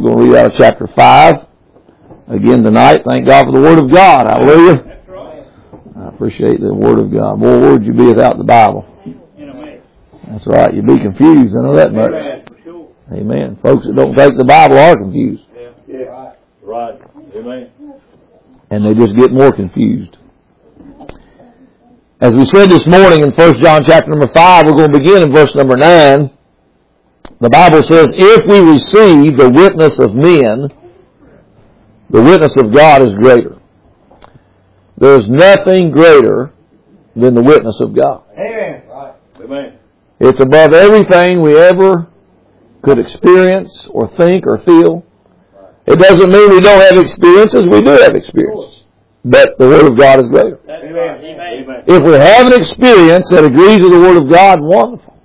going to read out of chapter 5 again tonight. Thank God for the Word of God. Hallelujah. That's right. I appreciate the Word of God. Boy, where would you be without the Bible? That's right. You'd be confused. I know that much. Amen. Folks that don't take the Bible are confused. Yeah. Right. Amen. And they just get more confused. As we said this morning in 1 John chapter number 5, we're going to begin in verse number 9. The Bible says, if we receive the witness of men, the witness of God is greater. There's nothing greater than the witness of God. Amen. Right. Amen. It's above everything we ever could experience or think or feel. It doesn't mean we don't have experiences. We do have experiences. But the Word of God is greater. Amen. If we have an experience that agrees with the Word of God, wonderful.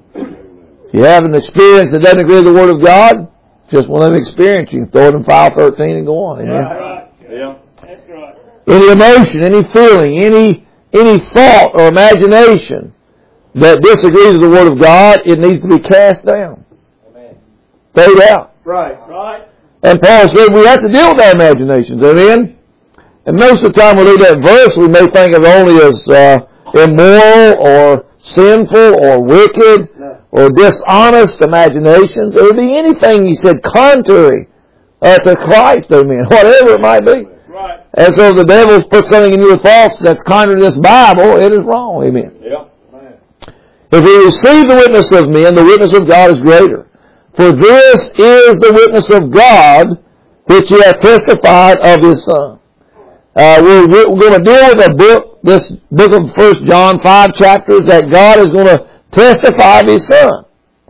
If you have an experience that doesn't agree with the Word of God, just one of an experience, you can throw it in file 13 and go on. Amen? Right. Yeah. That's right. Any emotion, any feeling, any thought or imagination that disagrees with the Word of God, it needs to be cast down. Amen. Thrown out. Right. Right. And Paul said we have to deal with our imaginations. Amen? And most of the time we read that verse, we may think of it only as immoral or sinful or wicked or dishonest imaginations. It would be anything, he said, contrary to Christ, amen, whatever it might be. Right. And so if the devil puts something in your thoughts that's contrary to this Bible, it is wrong, amen. Yeah. If we receive the witness of men, the witness of God is greater. For this is the witness of God, which he hath testified of his Son. We're going to deal with a book, this book of 1 John, 5 chapters, that God is going to testify of his Son.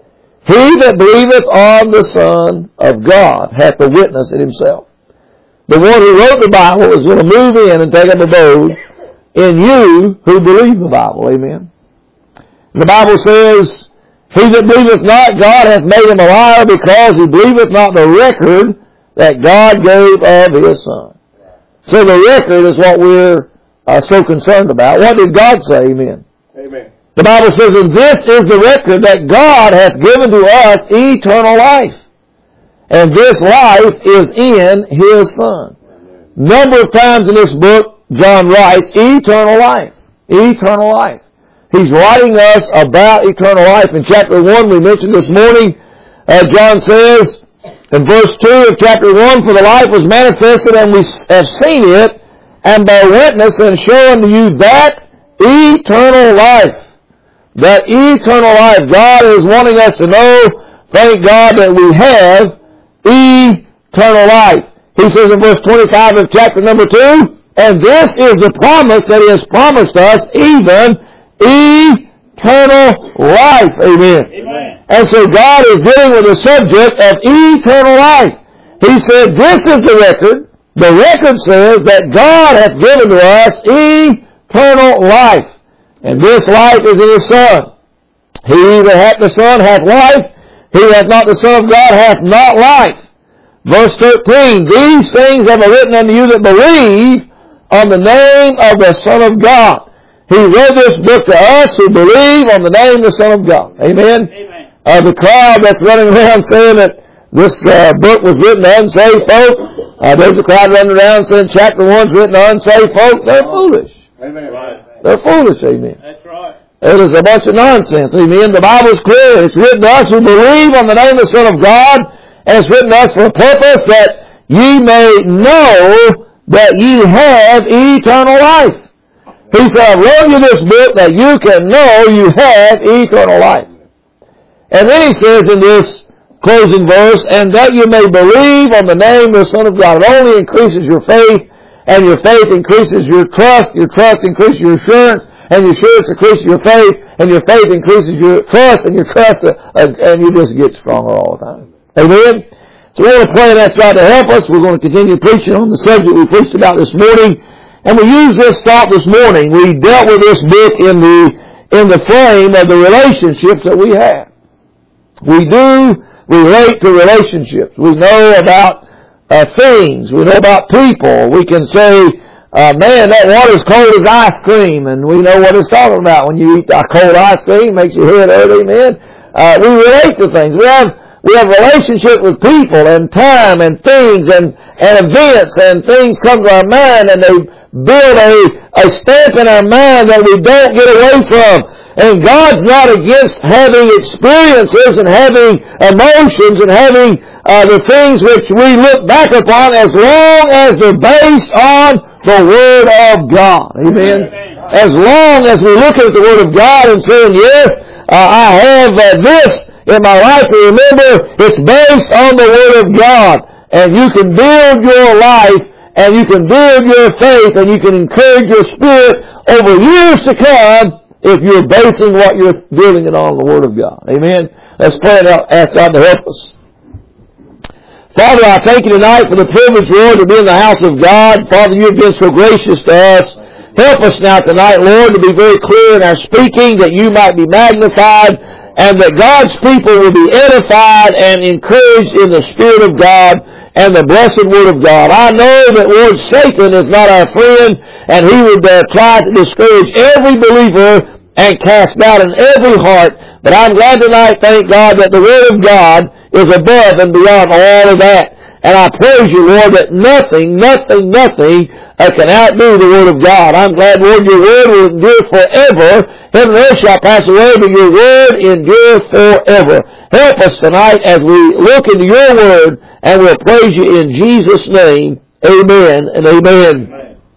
He that believeth on the Son of God hath the witness in himself. The one who wrote the Bible is going to move in and take up abode in you who believe the Bible. Amen. The Bible says, he that believeth not God hath made him a liar, because he believeth not the record that God gave of his Son. So the record is what we're so concerned about. What did God say? Amen. Amen. The Bible says, and this is the record that God hath given to us eternal life. And this life is in his Son. Number of times in this book, John writes, eternal life. Eternal life. He's writing us about eternal life. In chapter 1, we mentioned this morning, John says, in verse 2 of chapter 1, for the life was manifested, and we have seen it, and bear witness and show unto you that eternal life. That eternal life. God is wanting us to know, thank God, that we have eternal life. He says in verse 25 of chapter number 2, and this is the promise that he has promised us, even eternal life. Amen. Amen. And so God is dealing with the subject of eternal life. He said, this is the record. The record says that God hath given to us eternal life. And this life is in his Son. He that hath the Son hath life. He that hath not the Son of God hath not life. Verse 13, these things have I written unto you that believe on the name of the Son of God. He wrote this book to us who believe on the name of the Son of God. Amen? Amen. The crowd that's running around saying that this book was written to unsaved folk. There's a crowd running around saying chapter 1's written to unsaved folk. They're foolish. Amen. Right. They're foolish. Amen. That's right. It is a bunch of nonsense. Amen. The Bible's clear. It's written to us who believe on the name of the Son of God. And it's written to us for a purpose that ye may know that ye have eternal life. He said, I wrote you this book that you can know you have eternal life. And then he says in this closing verse, and that you may believe on the name of the Son of God. It only increases your faith, and your faith increases your trust increases your assurance, and your assurance increases your faith, and your faith increases your trust, and your trust, and you just get stronger all the time. Amen? So we're going to pray and ask God to help us. We're going to continue preaching on the subject we preached about this morning. And we used this thought this morning. We dealt with this book in the frame of the relationships that we have. We do relate to relationships. We know about things. We know about people. We can say, man, that water's cold as ice cream. And we know what it's talking about. When you eat cold ice cream, it makes your head hurt. Amen. We relate to things. We have we have a relationship with people and time and things and events, and things come to our mind and they build a stamp in our mind that we don't get away from. And God's not against having experiences and having emotions and having the things which we look back upon, as long as they're based on the Word of God. Amen. As long as we look at the Word of God and saying, yes, I have this in my life, and remember, it's based on the Word of God. And you can build your life, and you can build your faith, and you can encourage your spirit over years to come if you're basing what you're building it on the Word of God. Amen. Let's pray and ask God to help us. Father, I thank you tonight for the privilege, Lord, to be in the house of God. Father, you've been so gracious to us. Help us now tonight, Lord, to be very clear in our speaking, that you might be magnified, and that God's people will be edified and encouraged in the Spirit of God and the blessed Word of God. I know that, Lord, Satan is not our friend, and he would try to discourage every believer and cast doubt in every heart. But I'm glad tonight, thank God, that the Word of God is above and beyond all of that. And I praise you, Lord, that nothing can outdo the Word of God. I'm glad, Lord, your Word will endure forever. Heaven and earth shall pass away, but your Word endure forever. Help us tonight as we look into your Word, and we'll praise you in Jesus' name. Amen and amen.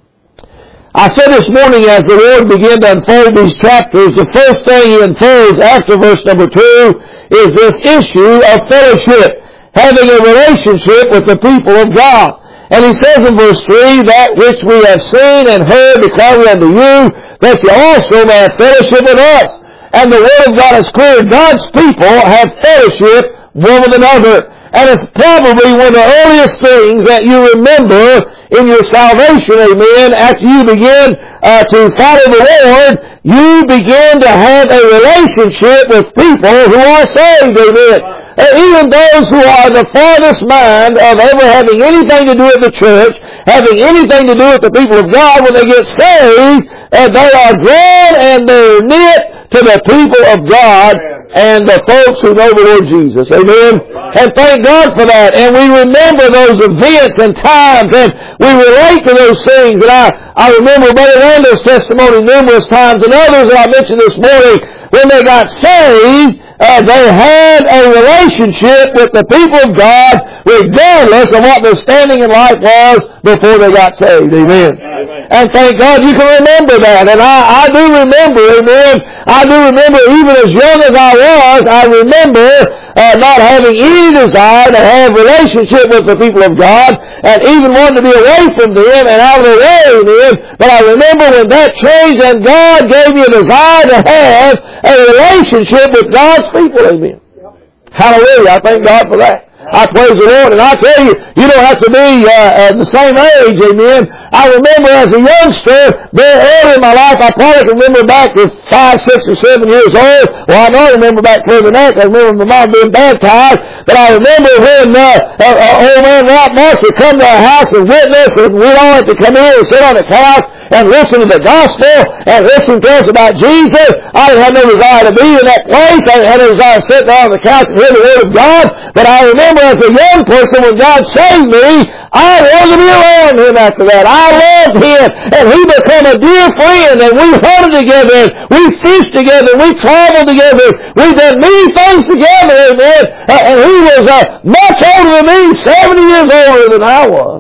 I said this morning, as the Lord began to unfold these chapters, the first thing he unfolds after verse number 2 is this issue of fellowship, having a relationship with the people of God. And he says in verse 3, that which we have seen and heard declare we unto you, that you also may have fellowship with us. And the Word of God is clear. God's people have fellowship one with another. And it's probably one of the earliest things that you remember in your salvation, amen. After you begin to follow the Lord, you begin to have a relationship with people who are saved, amen. Even those who are the farthest mind of ever having anything to do with the church, having anything to do with the people of God, when they get saved, they are drawn and they're knit to the people of God and the folks who know the Lord Jesus. Amen. And thank God for that. And we remember those events and times, and we relate to those things. And I remember Brother Randall's testimony numerous times, and others that I mentioned this morning. When they got saved, they had a relationship with the people of God, regardless of what their standing in life was before they got saved. Amen. And thank God you can remember that. And I do remember, amen. I do remember, even as young as I remember not having any desire to have a relationship with the people of God, and even wanting to be away from them and out of the way, amen. But I remember when that changed, and God gave me a desire to have a relationship with God's people, amen. Hallelujah. I thank God for that. I praise the Lord. And I tell you, you don't have to be the same age, amen. I remember as a youngster, very early in my life, I probably can remember back to 5, 6, or 7 years old. Well, I know I remember back further than that. I remember my mom being baptized. But I remember when old man Rob Moss would come to our house and witness, and we'd all have to come in and sit on the couch and listen to the gospel and listen to us about Jesus. I didn't have no desire to be in that place. I didn't have no desire to sit down on the couch and hear the Word of God. But I remember as a young person, when God saved me, I wanted to be around Him after that. I loved Him, and He became a dear friend, and we hunted together, and we fished together, and we traveled together. We've done many things together, amen. And He was much older than me, 70 years older than I was.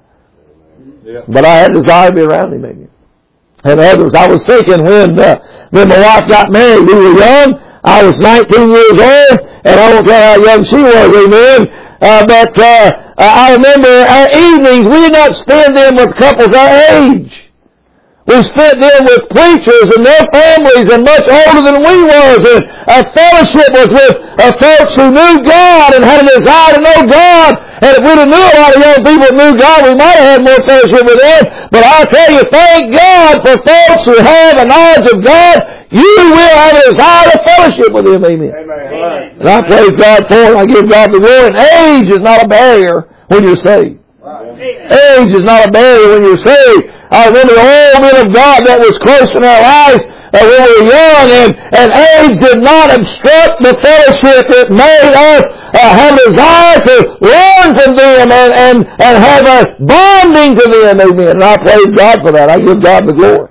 Yeah. But I had a desire to be around Him, amen. And others. I was thinking when my wife got married, we were young. I was 19 years old, and I won't tell how young she was, amen. But I remember our evenings, we did not spend them with couples our age. We spent them with preachers and their families, and much older than we was. And our fellowship was with folks who knew God and had a desire to know God. And if we'd have knew a lot of young people that knew God, we might have had more fellowship with them. But I'll tell you, thank God for folks who have a knowledge of God. You will have a desire to fellowship with Him. Amen. Amen. And I praise God for it. I give God the glory. And age is not a barrier when you're saved. Age is not a barrier when you're saved. I remember the old men of God that was close in our lives when we were young, and age did not obstruct the fellowship. It made us have a desire to learn from them and have a bonding to them. Amen. And I praise God for that. I give God the glory.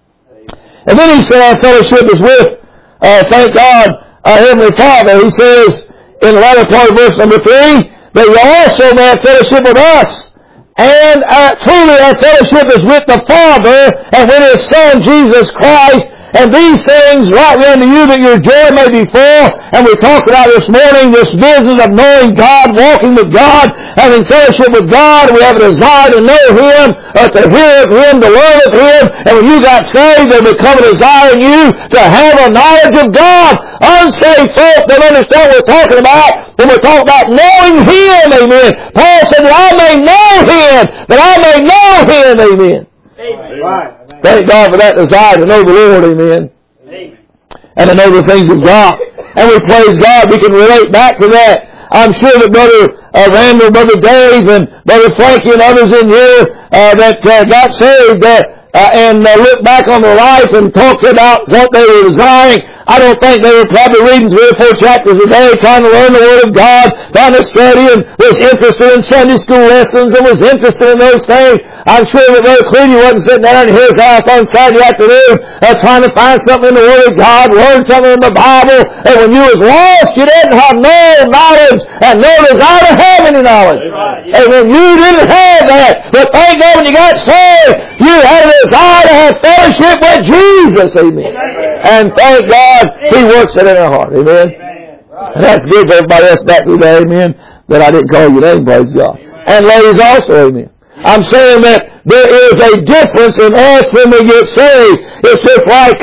And then he said our fellowship is with, thank God, our Heavenly Father. He says in the latter part of verse number 3, that you also may have fellowship with us. And truly our fellowship is with the Father and with His Son, Jesus Christ. And these things write we unto you that your joy may be full. And we talked about this morning this business of knowing God, walking with God, having fellowship with God. We have a desire to know Him, to hear of Him, to learn of Him. And when you got saved, there become a desire in you to have a knowledge of God. Unsaved folk don't understand what we're talking about when we're talking about knowing Him. Amen. Paul said that I may know Him, that I may know Him. Amen. Amen. Right. Thank God for that desire to know the Lord, amen. Amen. And to know the things of God. And we praise God, we can relate back to that. I'm sure that Brother Randall, Brother Dave, and Brother Frankie and others in here that got saved and look back on their life and talk about what they were desiring. I don't think they were probably reading 3 or 4 chapters a day, trying to learn the Word of God, trying to study, and was interested in Sunday school lessons, and was interested in those things. I'm sure that Brother Cleany wasn't sitting down in his house on Saturday afternoon trying to find something in the Word of God, learn something in the Bible, and when you was lost, you didn't have no knowledge and no desire to have any knowledge. Right. And when you didn't have that, but thank God when you got saved, you had a desire to have fellowship with Jesus. Amen. And thank God He works it in our heart. Amen. And that's good for everybody else back there. Amen. That I didn't call your name. Praise God. And ladies also. Amen. I'm saying that there is a difference in us when we get saved. It's just like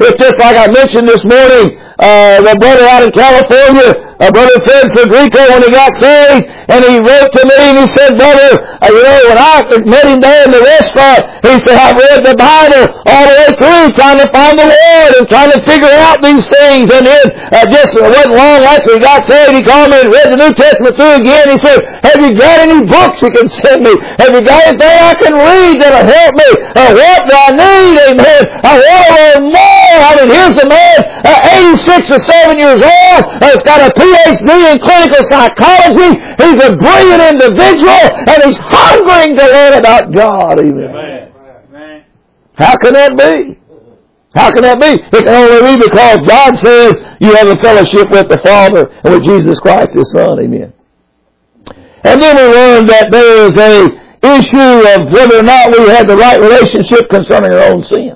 I mentioned this morning, the brother out in California, Brother Fred Federico, when he got saved, and he wrote to me and he said, brother, when I met him there in the restaurant, he said, I've read the Bible all the way through, trying to find the Lord and trying to figure out these things. And then, just wasn't long after he got saved, he called me and read the New Testament through again. He said, have you got any books you can send me? Have you got anything I can read that'll help me? What do I need? Amen. I want to learn more. I mean, here's the man, 86 or 7 years old, has got a PhD in clinical psychology. He's a brilliant individual, and he's hungering to learn about God. Amen. Amen. How can that be? How can that be? It can only be because God says you have a fellowship with the Father and with Jesus Christ, His Son. Amen. And then we learned that there is a issue of whether or not we have the right relationship concerning our own sins.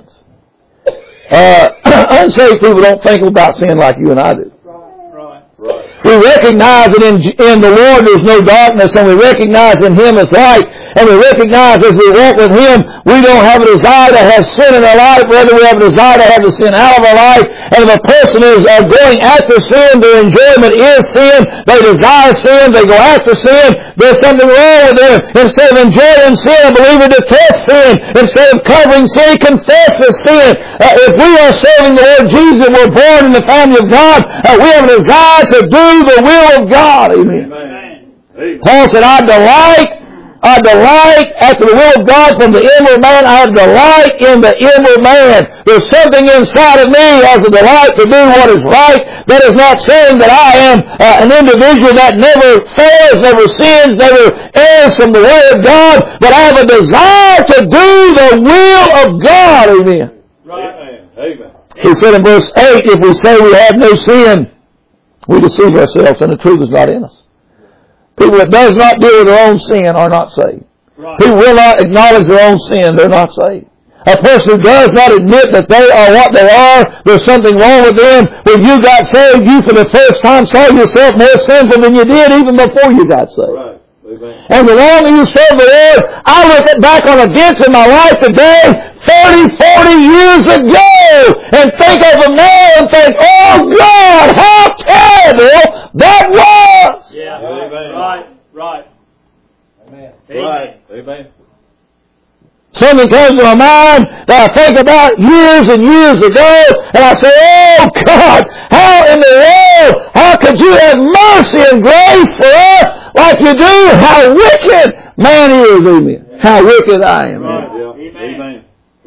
Unsaved people don't think about sin like you and I do. We recognize that in the Lord there's no darkness, and we recognize in Him as light, and we recognize as we walk with Him, we don't have a desire to have sin in our life, rather we have a desire to have the sin out of our life. And if a person is going after sin, their enjoyment is sin, they desire sin, they go after sin, there's something wrong with them. Instead of enjoying sin, a believer detests sin. Instead of covering sin, he confesses sin. If we are serving the Lord Jesus, we're born in the family of God, we have a desire to do the will of God. Amen. Amen. Paul said, I delight after the will of God from the inward man. I delight in the inward man. There's something inside of me as a delight to do what is right. That is not saying that I am an individual that never fails, never sins, never errs from the way of God, but I have a desire to do the will of God. Amen. Right. Amen. He said in verse 8, if we say we have no sin, we deceive ourselves and the truth is not in us. People that does not deal with their own sin are not saved. Right. People will not acknowledge their own sin, they're not saved. A person who does not admit that they are what they are, there's something wrong with them. When you got saved, you for the first time saw yourself more sinful than you did even before you got saved. Right. Amen. And the longer you serve the Lord, I look back on events in my life today, 30, 40 years ago, and think of them now and think, oh God, how terrible that was! Yeah. Amen. Right. Amen. Right. Amen. Something comes to my mind that I think about years and years ago, and I say, oh God, how in the world, how could you have mercy and grace for us like you do? How wicked man is, amen. How wicked I am. Right. Amen. Yeah. Amen.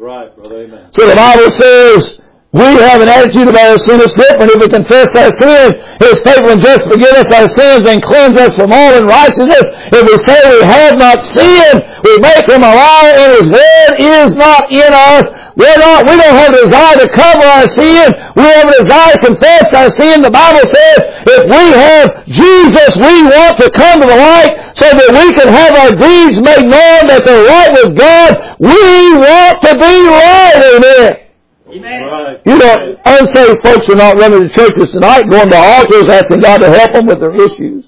Right, brother. Amen. So the Bible says we have an attitude about our sin that's different. If we confess our sin, He is faithful and just to forgive us our sins and cleanse us from all unrighteousness. If we say we have not sinned, we make Him a liar and His word is not in us. We don't have a desire to cover our sin. We have a desire to confess our sin. The Bible says if we have Jesus, we want to come to the light so that we can have our deeds made known that they're right with God. We want to be right. Amen. Amen. Right. You know, unsaved folks are not running to churches tonight, going to altars, asking God to help them with their issues.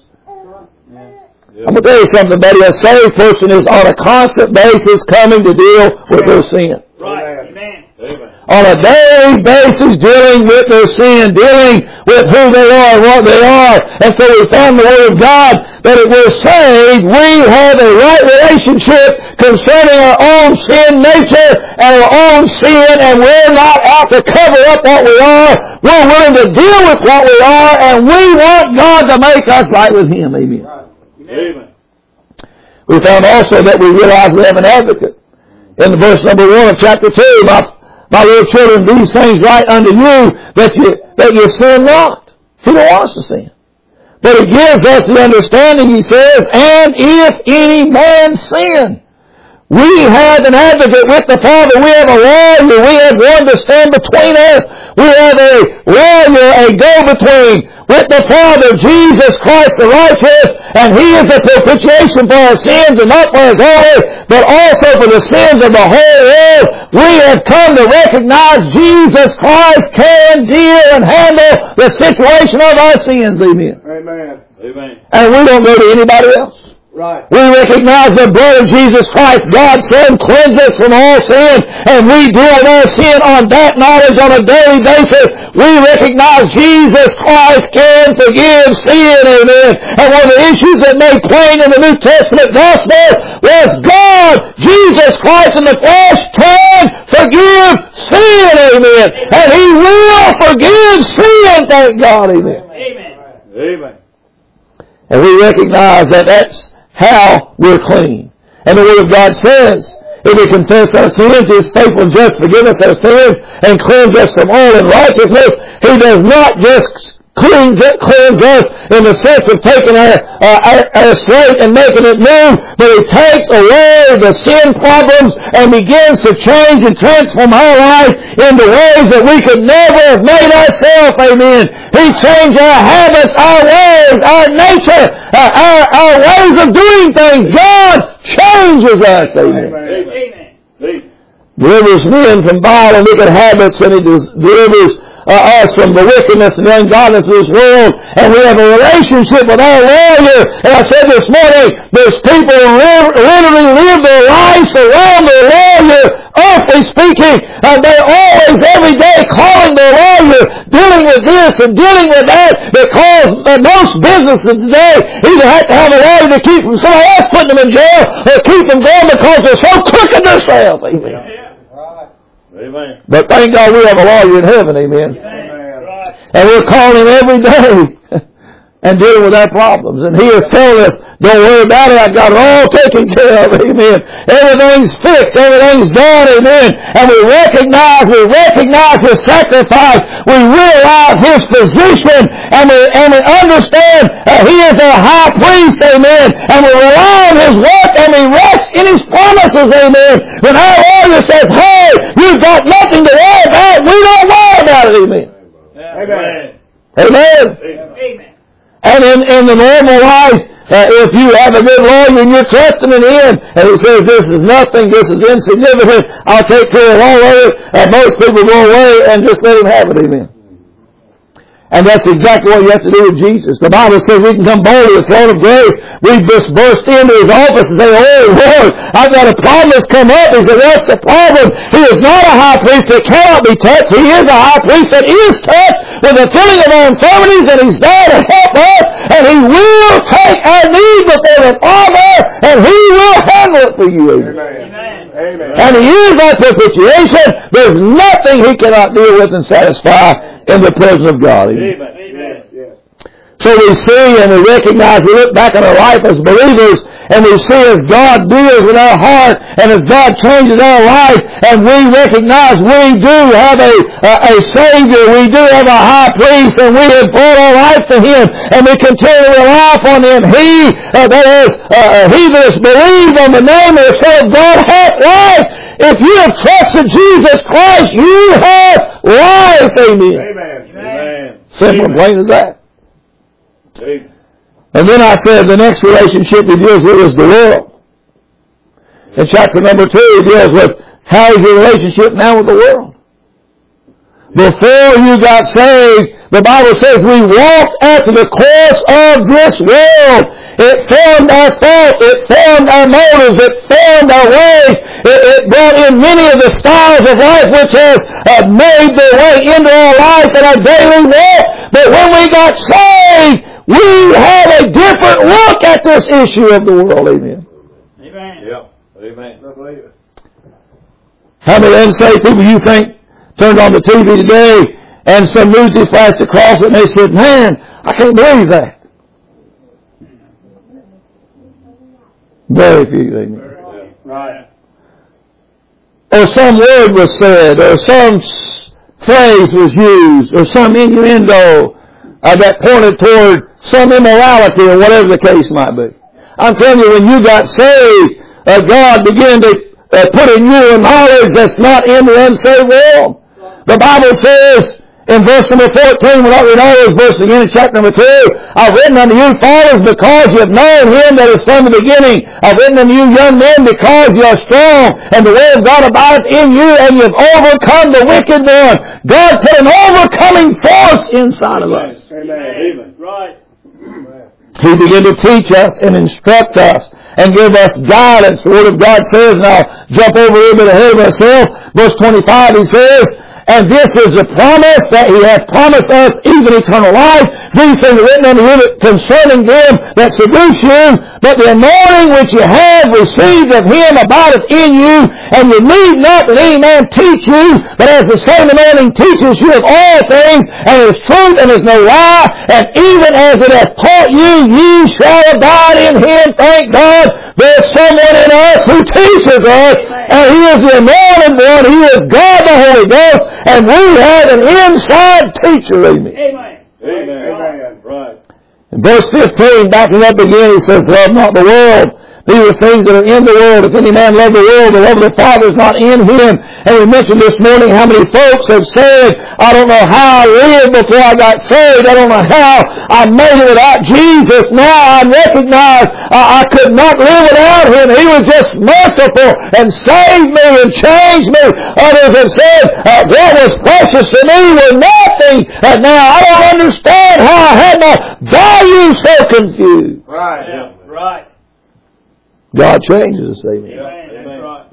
I'm going to tell you something, buddy. A saved person is on a constant basis coming to deal with their sin. Right. Amen. Amen. On a daily basis dealing with their sin, dealing with who they are and what they are. And so we found the Word of God that if we're saved, we have a right relationship concerning our own sin nature and our own sin, and we're not out to cover up what we are. We're willing to deal with what we are, and we want God to make us right with Him. Amen. Right. Amen. We found also that we realize we have an advocate. In the verse number 1 of chapter 2, my little children, these things write unto you that you sin not. He don't want us to sin. But He gives us the understanding, He says, and if any man sin, we have an advocate with the Father. We have a lawyer. We have one to stand between us. We have a lawyer, a go-between with the Father, Jesus Christ the righteous, and He is the propitiation for our sins, and not for His own, but also for the sins of the whole world. We have come to recognize Jesus Christ can deal and handle the situation of our sins. Amen. Amen. Amen. And we don't go to anybody else. Right. We recognize the blood of Jesus Christ, God's Son, cleanses us from all sin, and we deal with our sin on that knowledge on a daily basis. We recognize Jesus Christ can forgive sin, amen. And one of the issues that made plain in the New Testament gospel was God, Jesus Christ in the flesh, can forgive sin, amen. And He will forgive sin, thank God, amen. Amen. Amen. And we recognize that that's how we're clean. And the Word of God says, if we confess our sins, He is faithful and just to forgive us our sins and cleanse us from all unrighteousness. He does not just cleanse us in the sense of taking our slate and making it new, but He takes away the sin problems and begins to change and transform our life into ways that we could never have made ourselves. Amen. He changed our habits, our ways, our nature, our ways of doing things. God changes us. Amen. Amen. Delivers men from vile and wicked habits, and He delivers us from the wickedness and the ungodliness of this world, and we have a relationship with our lawyer. And I said this morning, there's people who literally live their lives around their lawyer, earthly speaking, and they're always, every day, calling their lawyer, dealing with this and dealing with that, because most businesses today either have to have a lawyer to keep from somebody else putting them in jail, or keep them going because they're so crooked themselves. Amen. Amen. But thank God we have a lawyer in heaven, amen. Amen. And we're calling every day and dealing with our problems. And He is telling us, don't worry about it, I've got it all taken care of, amen. Everything's fixed, everything's done, amen. And we recognize His sacrifice, we realize His position, and we understand He is our high priest, amen. And we rely on His work, and we rest in His promises, amen. When our lawyer says, hey, you've got nothing to worry about, we don't worry about it, amen. Amen. Amen. Amen. And in the normal life, if you have a good lawyer and you're trusting in Him, and He says, this is nothing, this is insignificant, I'll take care of all of it, most people go away and just let Him have it, amen. And that's exactly what you have to do with Jesus. The Bible says we can come boldly to the throne of grace. We just burst into His office and say, oh Lord, I've got a problem that's come up. He said, what's the problem? He is not a high priest that cannot be touched. He is a high priest that is touched with the feeling of our infirmities, and He's there to help us, and He will take our needs before the Father, and He will handle it for you. Amen. Amen. And He is our propitiation. There's nothing He cannot deal with and satisfy in the presence of God. Amen. Amen. So we see and we recognize, we look back on our life as believers, and we see as God deals with our heart, and as God changes our life, and we recognize we do have a Savior, we do have a high priest, and we have brought our life to Him, and we continue to rely upon Him. He that has believed on the name of the Son of God hath life. If you have trusted Jesus Christ, you have life. Amen. Amen. Simple and plain as that. Amen. And then I said the next relationship He deals with is the world. In chapter number 2, He deals with how is your relationship now with the world. Before you got saved, the Bible says we walked after the course of this world. It formed our thoughts, it formed our motives, it formed our ways. It brought in many of the styles of life which has made their way into our life and our daily walk. But when we got saved, we have a different look at this issue of the world. Amen. Amen. Yeah. Amen. I believe it. How many unsaved people you think turned on the TV today and some news flashed across it and they said, man, I can't believe that. Very few. Amen. Right. Or some word was said, or some phrase was used, or some innuendo that pointed toward some immorality or whatever the case might be. I'm telling you, when you got saved, God began to put in you a knowledge that's not in the unsaved world. The Bible says in verse number 14, we're not reading all those verses again in chapter number 2, I've written unto you, fathers, because you have known Him that is from the beginning. I've written unto you, young men, because you are strong, and the word of God abideth in you, and you have overcome the wicked one. God put an overcoming force inside of us. Amen. Right. He began to teach us and instruct us and give us guidance. The Word of God says, and I'll jump over a little bit ahead of myself, verse 25, He says, and this is the promise that He hath promised us, even eternal life. These things are written unto you concerning them that seduce you, but the anointing which you have received of Him abideth in you, and you need not that any man teach you, but as the same anointing teaches you of all things, and is truth and is no lie, and even as it hath taught you, ye shall abide in Him. Thank God there's someone in us who teaches us, and He is the anointed one. He is God the Holy Ghost. And we have an inside teacher. Amen. Amen. Amen. Right. In verse 15, backing up again, He says, love not the world, neither things that are in the world. If any man love the world, the love of the Father is not in him. And we mentioned this morning how many folks have said, I don't know how I lived before I got saved. I don't know how I made it without Jesus. Now I recognize I could not live without Him. He was just merciful and saved me and changed me. Others have said, what was precious to me was nothing. And now I don't understand how I had my value so confused. Right. Yeah. Right. God changes us. Amen. Amen. Right.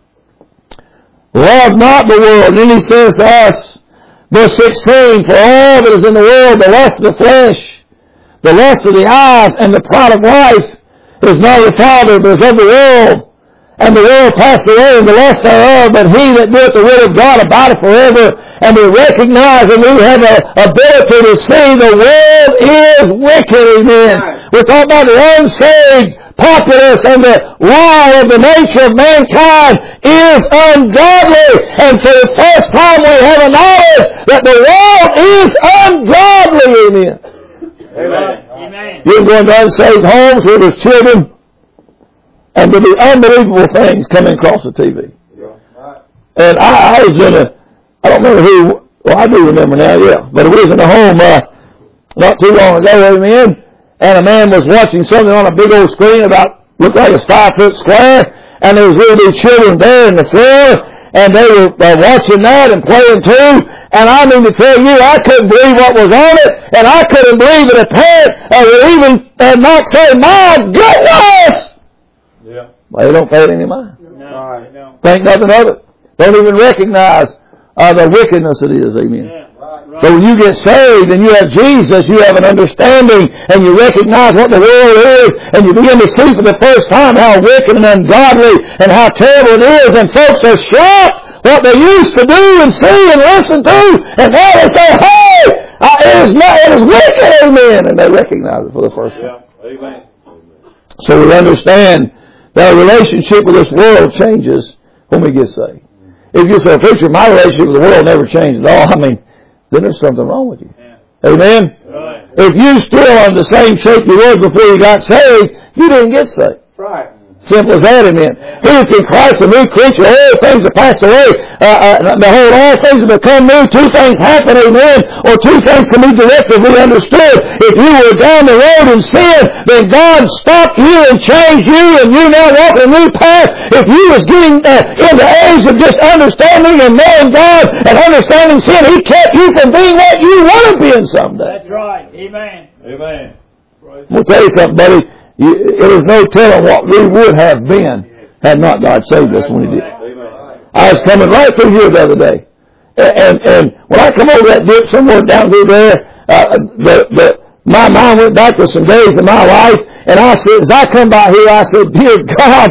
Love not the world. And then He says to us, verse 16, for all that is in the world, the lust of the flesh, the lust of the eyes, and the pride of life, is not of the Father, but is of the world. And the world passed away, and the lust thereof, but He that doeth the will of God abideth forever. And we recognize and we have an ability to see the world is wicked. Amen. We're talking about the unsaved populace, and the law of the nature of mankind is ungodly. And for the first time we have a knowledge that the world is ungodly. Amen. Amen. Amen. You can go into unsaved homes where there's children, and there'll be unbelievable things coming across the TV. And I was in I don't remember who, well I do remember now, yeah, but it was in a home not too long ago, amen. And a man was watching something on a big old screen looked like it's 5 foot square, and there was little children there in the floor, and they were watching that and playing too. And I mean to tell you, I couldn't believe what was on it, and I couldn't believe that a parent would even not say, my goodness! Yeah. Well, they don't pay it any mind. No, they don't. Think nothing of it. Don't even recognize the wickedness it is. Amen. Yeah. Right. So when you get saved and you have Jesus, you have an understanding and you recognize what the world is, and you begin to see for the first time how wicked and ungodly and how terrible it is, and folks are shocked what they used to do and see and listen to, and now they say, hey, It is wicked, amen. And they recognize it for the first time. Amen. So we understand that our relationship with this world changes when we get saved. If you say, preacher, my relationship with the world never changed at all, then there's something wrong with you. Yeah. Amen? Right. If you still on the same shape you were before you got saved, you didn't get saved. Right. Simple as that, amen. Who is in Christ, a new creature, all things have passed away. Behold, all things have become new. Two things happen, amen. Or two things can be directively understood. If you were down the road in sin, then God stopped you and changed you, and you now walk a new path. If you was getting in the age of just understanding and knowing God and understanding sin, He kept you from being what you want to be in someday. That's right. Amen. Amen. I'm going to tell you something, buddy. It is no telling what we would have been had not God saved us when He did. I was coming right through here the other day. And when I come over that dip somewhere down through there, my mind went back to some days in my life, and I said, as I come by here, I said, dear God,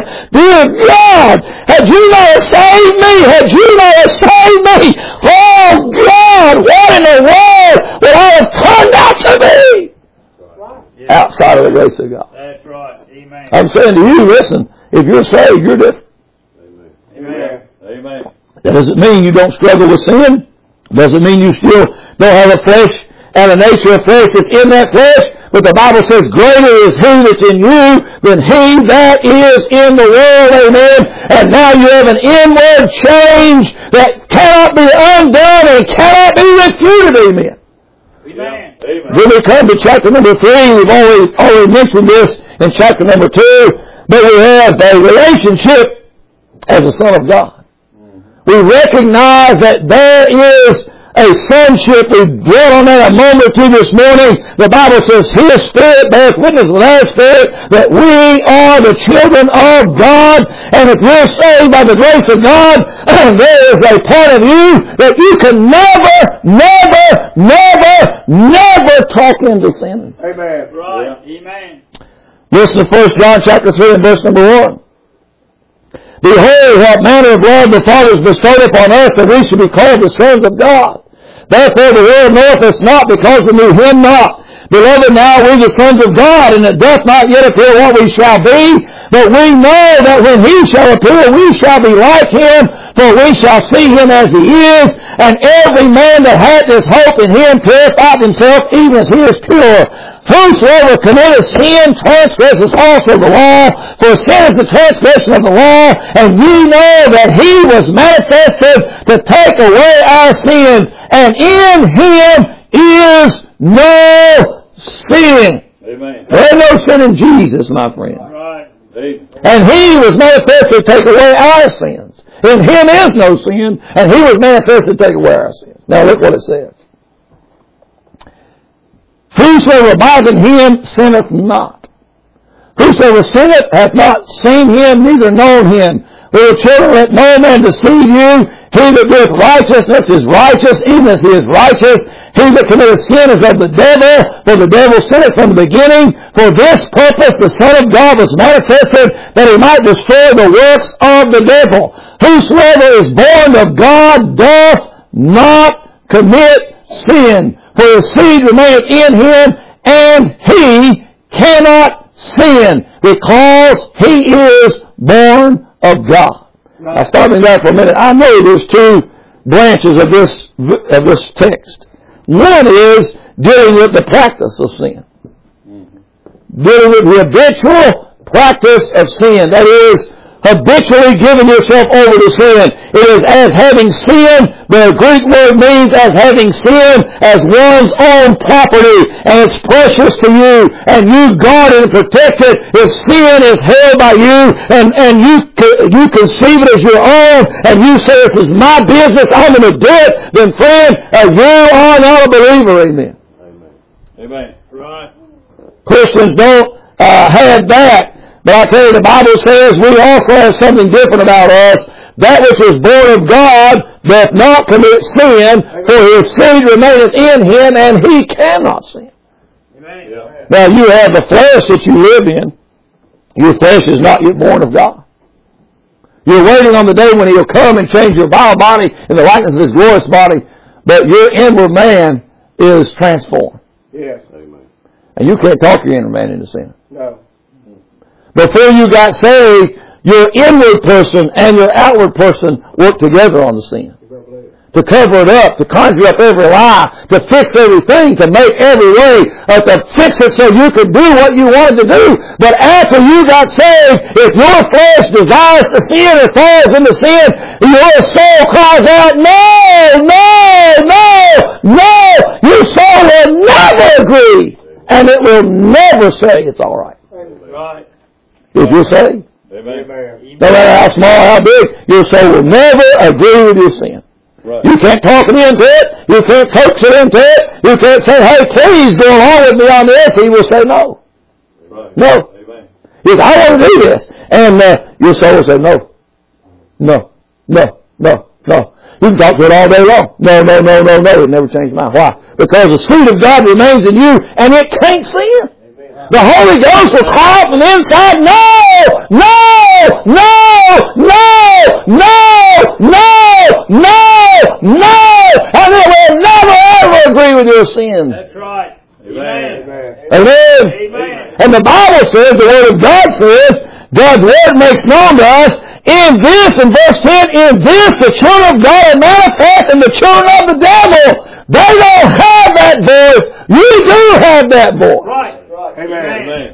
had you not saved me? Had you not saved me? Oh God, what in the world would I have turned out to be? Outside of the grace of God. That's right. Amen. I'm saying to you, listen, if you're saved, you're different. Amen. Amen. That doesn't mean you don't struggle with sin. Doesn't mean you still don't have a flesh and a nature of flesh that's in that flesh. But the Bible says, greater is He that's in you than he that is in the world. Amen. And now you have an inward change that cannot be undone and cannot be refuted. Amen. Amen. Then we come to chapter number 3. We've already mentioned this in chapter number 2. But we have a relationship as a son of God. We recognize that there is a sonship. We dwelt on that a moment or two this morning. The Bible says His Spirit bears witness with our spirit that we are the children of God. And if you're saved by the grace of God, there is a part of you that you can never talk into sin. Amen. Right. Amen. Listen to 1 John chapter 3 and verse number 1. Behold, what manner of love the Father has bestowed upon us, that we should be called the sons of God. Therefore the world knoweth us not, because we knew Him not. Beloved, now we the sons of God, and it doth not yet appear what we shall be. But we know that when He shall appear, we shall be like Him, for we shall see Him as He is. And every man that hath this hope in Him purifieth himself, even as He is pure. Whosoever committeth sin transgresses also the law, for sin is the transgression of the law, and ye know that He was manifested to take away our sins, and in Him is no sin. Amen. There is no sin in Jesus, my friend. Right. And He was manifested to take away our sins. In Him is no sin, and He was manifested to take away our sins. Now look what it says. Whosoever abideth in Him sinneth not. Whosoever sinneth hath not seen Him, neither known Him. Little children, let no man deceive you. He that doeth righteousness is righteous, even as He is righteous. He that committeth sin is of the devil, for the devil sinneth from the beginning. For this purpose the Son of God was manifested, that He might destroy the works of the devil. Whosoever is born of God doth not commit sin. For His seed remaineth in Him, and He cannot sin, because He is born of God. Now, stopping there for a minute, I know there's two branches of this text. One is dealing with the practice of sin. Dealing with the habitual practice of sin. That is, habitually giving yourself over to sin. It is as having sin. The Greek word means as having sin as one's own property, and it's precious to you, and you guard it and protect it. If sin is held by you, and you conceive it as your own, and you say, this is my business, I'm going to do it, then friend, you are not a believer. Amen. Amen. Right. Christians don't have that. But I tell you, the Bible says we also have something different about us. That which is born of God doth not commit sin, for His seed remaineth in Him, and He cannot sin. Amen. Yeah. Now you have the flesh that you live in. Your flesh is not yet born of God. You're waiting on the day when He'll come and change your vile body in the likeness of His glorious body. But your inward man is transformed. Yes. Amen. And you can't talk your inner man into sin. No. Before you got saved, your inward person and your outward person worked together on the sin. To cover it up, to conjure up every lie, to fix everything, to make every way, to fix it so you could do what you wanted to do. But after you got saved, if your flesh desires to sin or falls into sin, your soul cries out, no, no, no, no! Your soul will never agree, and it will never say it's all right. Right. If you're saved. Amen. No matter how small, how big, your soul will never agree with your sin. Right. You can't talk it into it. You can't coax it into it. You can't say, hey, please go along with me on this. He will say no. Right. No. Amen. He says, I want to do this. And your soul will say no. No. No. No. No. You can talk to it all day long. No, no, no, no, no. It never changes mind. Why? Because the Spirit of God remains in you and it can't sin. The Holy Ghost will cry from the inside, no, no, no, no, no, no, no, no, and it will never ever agree with your sin. That's right. Amen. Amen. Amen. And the Bible says, the Word of God says, God's Word makes known to us, in this, in verse 10, in this the children of God are manifest and the children of the devil. They don't have that voice. You do have that voice. Right. Amen. Amen.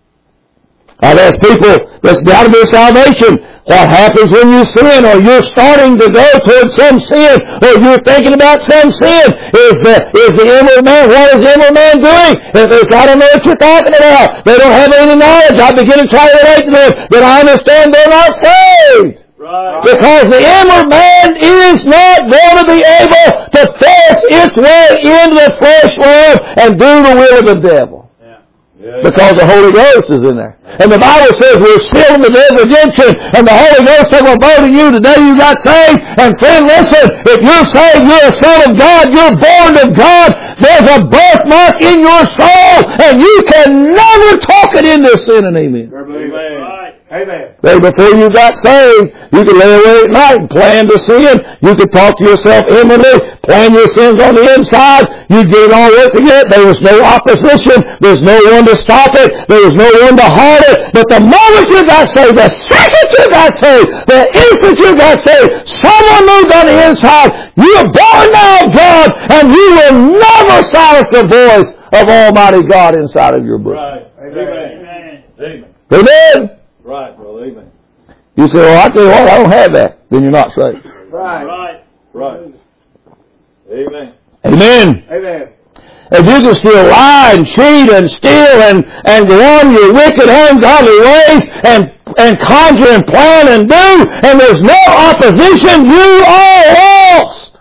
I've asked people that's doubted their salvation, what happens when you sin, or you're starting to go towards some sin, or you're thinking about some sin? Is the inward man, what is the inward man doing? If it's, I don't know what you're talking about. They don't have any knowledge. I begin to try to relate to them. Then I understand they're not saved. Right. Because the inward man is not going to be able to force its way into the flesh realm and do the will of the devil. Because the Holy Ghost is in there. And the Bible says we're sealed in the day of redemption, and the Holy Ghost will abode in you the day you got saved. And friend, listen, if you're saved, you're a son of God, you're born of God, there's a birthmark in your soul, and you can never talk it into sin. And amen. Amen. Amen. But before you got saved, you could lay awake at night and plan to sin. You could talk to yourself inwardly, plan your sins on the inside. You'd get it all working it. There was no opposition. There's no one to stop it. There was no one to halt it. But the moment you got saved, the second you got saved, the instant you got saved, someone moved on the inside. You are born now of God, and you will never silence the voice of Almighty God inside of your bosom. Right. Amen. Amen. Amen. Right, brother. Amen. You say, well, I tell you what, I don't have that. Then you're not saved. Right. Right. Right. Amen. Amen. Amen. If you can still lie and cheat and steal and go on your wicked, ungodly ways and conjure and plan and do, and there's no opposition, you are lost.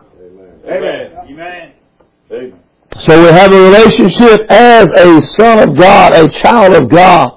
Amen. Amen. Amen. So we have a relationship as a son of God, a child of God.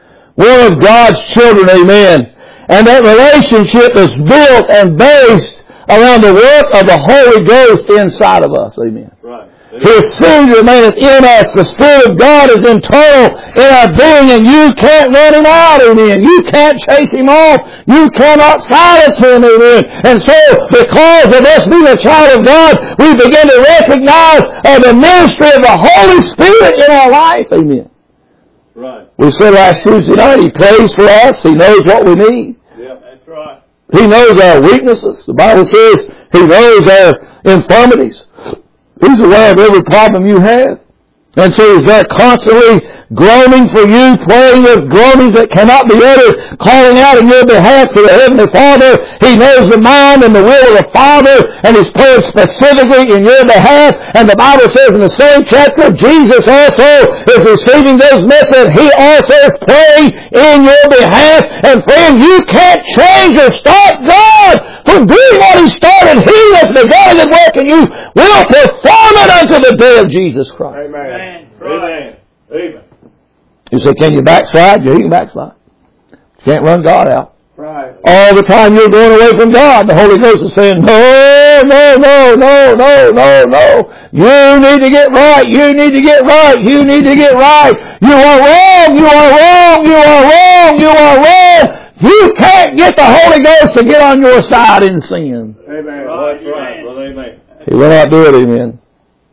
One of God's children, amen. And that relationship is built and based around the work of the Holy Ghost inside of us, amen. Right. His seed remaineth in us. The Spirit of God is internal in our being, and you can't run him out, amen. You can't chase him off. You cannot silence him, amen. And so, because of us being a child of God, we begin to recognize the ministry of the Holy Spirit in our life, amen. Right. We said last Tuesday night, He prays for us. He knows what we need. Yeah, that's right. He knows our weaknesses. The Bible says He knows our infirmities. He's aware of every problem you have. And so He's there constantly groaning for you, praying with groanings that cannot be uttered, calling out in your behalf to the Heavenly Father. He knows the mind and the will of the Father, and He's praying specifically in your behalf. And the Bible says in the same chapter, Jesus also is receiving those messages. He also is praying in your behalf. And friend, you can't change or stop God from doing what He started. He that's begun a good work in you will perform it unto the day of Jesus Christ. Amen. Amen. Amen. You say, can you backslide? Yeah, you can backslide. You can't run God out. Right. All the time you're going away from God, the Holy Ghost is saying, no, no, no, no, no, no, no. You need to get right. You need to get right. You need to get right. You are wrong. You are wrong. You are wrong. You are wrong. You can't get the Holy Ghost to get on your side in sin. Amen. Right, right. Well, amen. He will not do it, amen.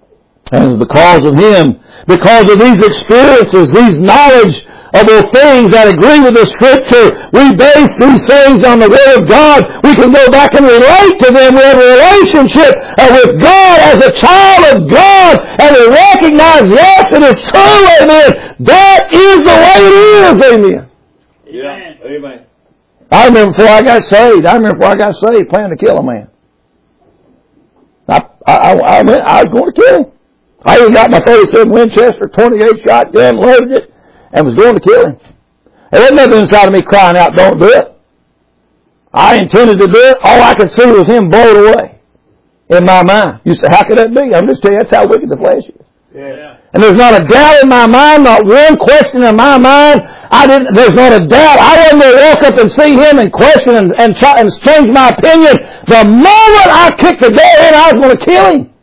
And because of Him, because of these experiences, these knowledgeable things that agree with the Scripture, we base these things on the Word of God. We can go back and relate to them. We have a relationship with God as a child of God, and we recognize, yes, it is true, amen. That is the way it is, amen. Yeah. Amen. I remember before I got saved, planning to kill a man. I was going to kill him. I even got my 37 Winchester, 28 shotgun, loaded it, and was going to kill him. There wasn't nothing inside of me crying out, don't do it. I intended to do it. All I could see was him blown away in my mind. You say, how could that be? I'm just telling you, that's how wicked the flesh is. Yeah. And there's not a doubt in my mind, not one question in my mind. There's not a doubt. I wasn't going to walk up and see him and question and try and change my opinion. The moment I kicked the door in, I was going to kill him.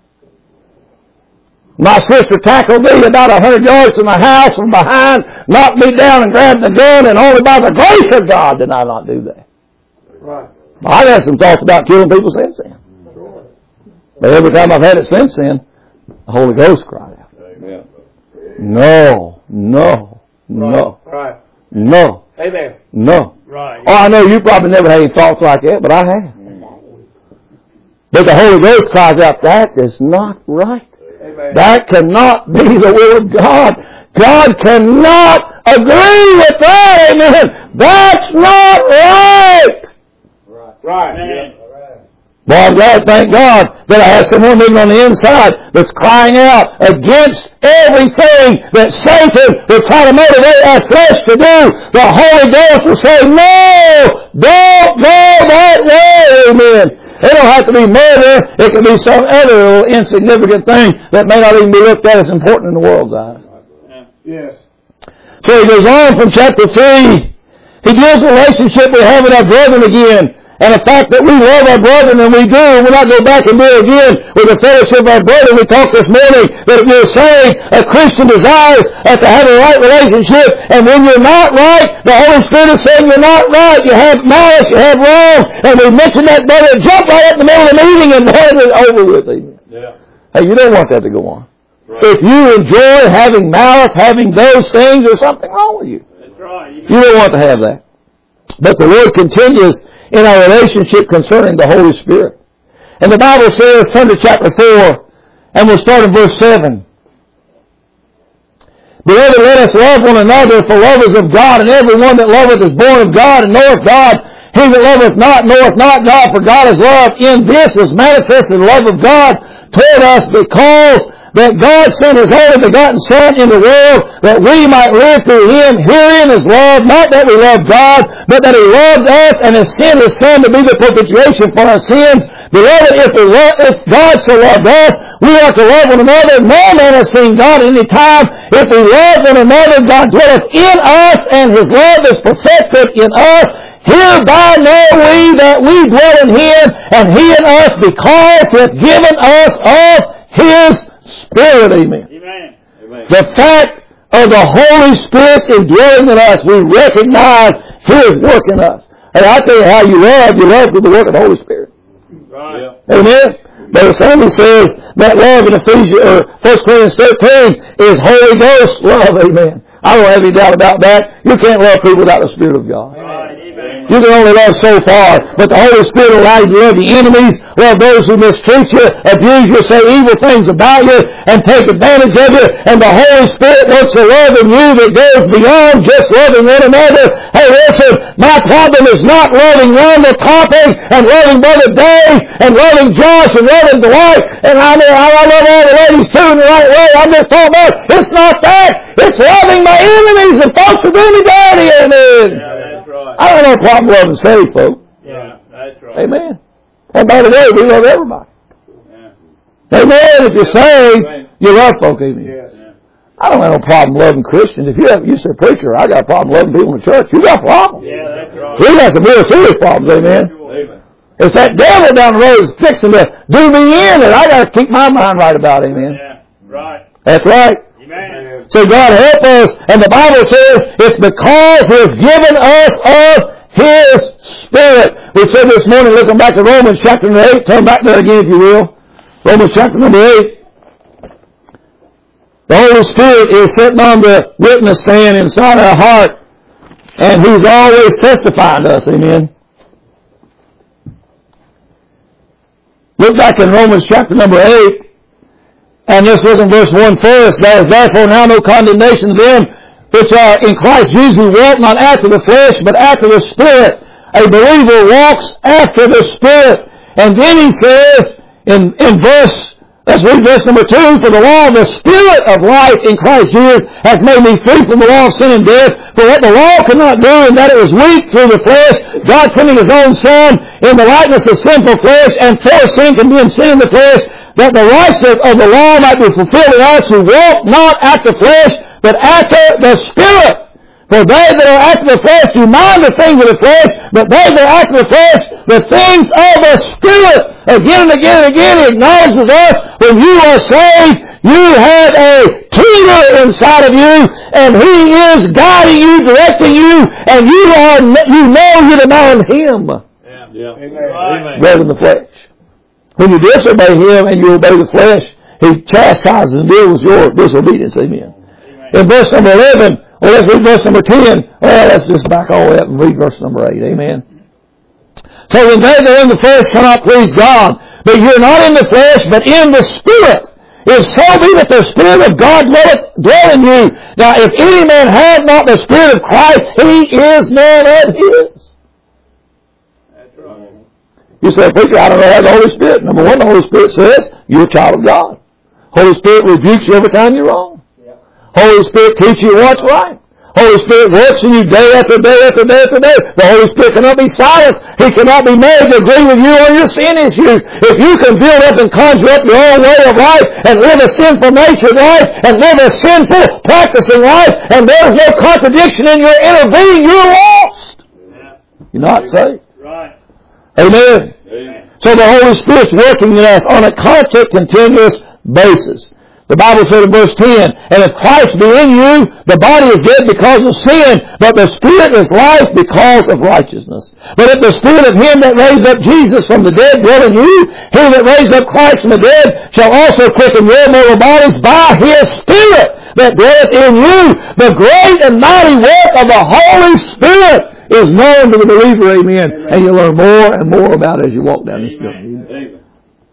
My sister tackled me about 100 yards from the house from behind, knocked me down and grabbed the gun, and only by the grace of God did I not do that. Right. I've had some thoughts about killing people since then. But every time I've had it since then, the Holy Ghost cried out. Amen. No. Right. No. Amen. No. Right. Oh, I know you probably never had any thoughts like that, but I have. But the Holy Ghost cries out, that is not right. Amen. That cannot be the will of God. God cannot agree with that. Amen. That's not right. Right. Amen. Well, I'm glad, thank God, that I have someone living on the inside that's crying out against everything that Satan will try to motivate our flesh to do. The Holy Ghost will say, no, don't go that way. Amen. It don't have to be murder. It can be some other little insignificant thing that may not even be looked at as important in the world's eyes. Yes. So he goes on from chapter 3. He deals with the relationship we have with our brethren again. And the fact that we love our brethren, and we do, and we'll not go back and do it again with the fellowship of our brethren. We talked this morning that if you're saved, a Christian desires to have a right relationship, and when you're not right, the Holy Spirit is saying you're not right, you have malice, you have wrong, and we mentioned that brother jump right up in the middle of the meeting and had it over with. Amen. Yeah. Hey, you don't want that to go on. Right. If you enjoy having malice, having those things, there's something wrong with you. That's right. You don't want to have that. But the Lord continues in our relationship concerning the Holy Spirit. And the Bible says, turn to chapter 4, and we'll start in verse 7. Beloved, let us love one another, for love is of God, and every one that loveth is born of God, and knoweth God. He that loveth not knoweth not God, for God is love. In this was manifested the love of God toward us, because that God sent His only begotten Son in the world, that we might live through Him. Herein is love, not that we love God, but that He loved us and has sent His Son to be the propitiation for our sins. Beloved, if God so loved us, we are to love one another. No man has seen God at any time. If we love one another, God dwelleth in us, and His love is perfected in us. Hereby know we that we dwell in Him, and He in us, because He hath given us of His Spirit. Amen. Amen. Amen. The fact of the Holy Spirit's indwelling in us, we recognize His work in us. And I'll tell you how you love through the work of the Holy Spirit. Right. Yeah. Amen. Brother Sandy says that love in 1 Corinthians 13 is Holy Ghost love. Amen. I don't have any doubt about that. You can't love people without the Spirit of God. Right. Amen. You can only love so far, but the Holy Spirit will allow you to love your enemies, love those who mistreat you, abuse you, say evil things about you, and take advantage of you. And the Holy Spirit wants to love in you that goes beyond just loving one another. Hey, listen, my problem is not loving Randall Topping and loving Brother Dave and loving Josh and loving Dwight, and I love all the ladies too in the right way. I'm just talking about, it's not that. It's loving my enemies and folks who do me dirty. Amen. Yeah, that's right. I don't have no problem loving saved folk. Yeah, that's right. Amen. And by the way, we love everybody. Yeah. Amen. If you're saved, you love folk. Amen. Yes. Yeah. I don't have no problem loving Christians. If you say, preacher, I got a problem loving people in the church, you got a problem. Yeah, that's right. We got some real serious problems. Amen. Amen. It's that devil down the road is fixing to do me in, and I got to keep my mind right about. Amen. Yeah, right. That's right. Amen. So God help us. And the Bible says it's because He has given us of His Spirit. We said this morning, looking back to Romans chapter 8. Turn back there again if you will. Romans chapter number 8. The Holy Spirit is sitting on the witness stand inside our heart, and He's always testifying to us. Amen. Look back in Romans chapter number 8, and this was in verse 1 first. There is therefore now no condemnation to them which are in Christ Jesus, who walk not after the flesh, but after the Spirit. A believer walks after the Spirit. And then he says, let's read verse number 2, for the law of the Spirit of life in Christ Jesus hath made me free from the law of sin and death. For what the law could not do, in that it was weak through the flesh, God sending His own Son in the likeness of sinful flesh, and for sin condemned sin in the flesh, that the righteousness of the law might be fulfilled in us who walk not after flesh, but after the Spirit. For they that are after the flesh do mind the things of the flesh, but they that are after the flesh, the things of the Spirit. Again and again and again, He acknowledges us, when you are saved, you have a tutor inside of you, and He is guiding you, directing you, and you know you're to mind Him. Yeah. Amen. Rather than the flesh. When you disobey Him and you obey the flesh, He chastises and deals with your disobedience. Amen. In verse number 11, let's read verse number 10. Let's just back all the way up and read verse number 8. Amen. So when they that are in the flesh cannot please God, but you're not in the flesh, but in the Spirit. If so be that the Spirit of God dwell in you. Now if any man have not the Spirit of Christ, he is none of His. That's right. You say, preacher, I don't know how the Holy Spirit. Number one, the Holy Spirit says, you're a child of God. Holy Spirit rebukes you every time you're wrong. Holy Spirit teaches you what's right. Holy Spirit works in you day after day after day after day. The Holy Spirit cannot be silenced. He cannot be made to agree with you on your sin issues. If you can build up and conjure up your own way of life and live a sinful natured life and live a sinful practicing life, and there's no contradiction in your inner being, you're lost. Yeah. You're not saved. Right. Amen. Amen. So the Holy Spirit's working in us on a constant, continuous basis. The Bible said in verse 10, and if Christ be in you, the body is dead because of sin, but the Spirit is life because of righteousness. But if the Spirit of Him that raised up Jesus from the dead dwell in you, He that raised up Christ from the dead shall also quicken your mortal bodies by His Spirit that dwelleth in you. The great and mighty work of the Holy Spirit is known to the believer, amen. And you learn more and more about it as you walk down this journey. Amen.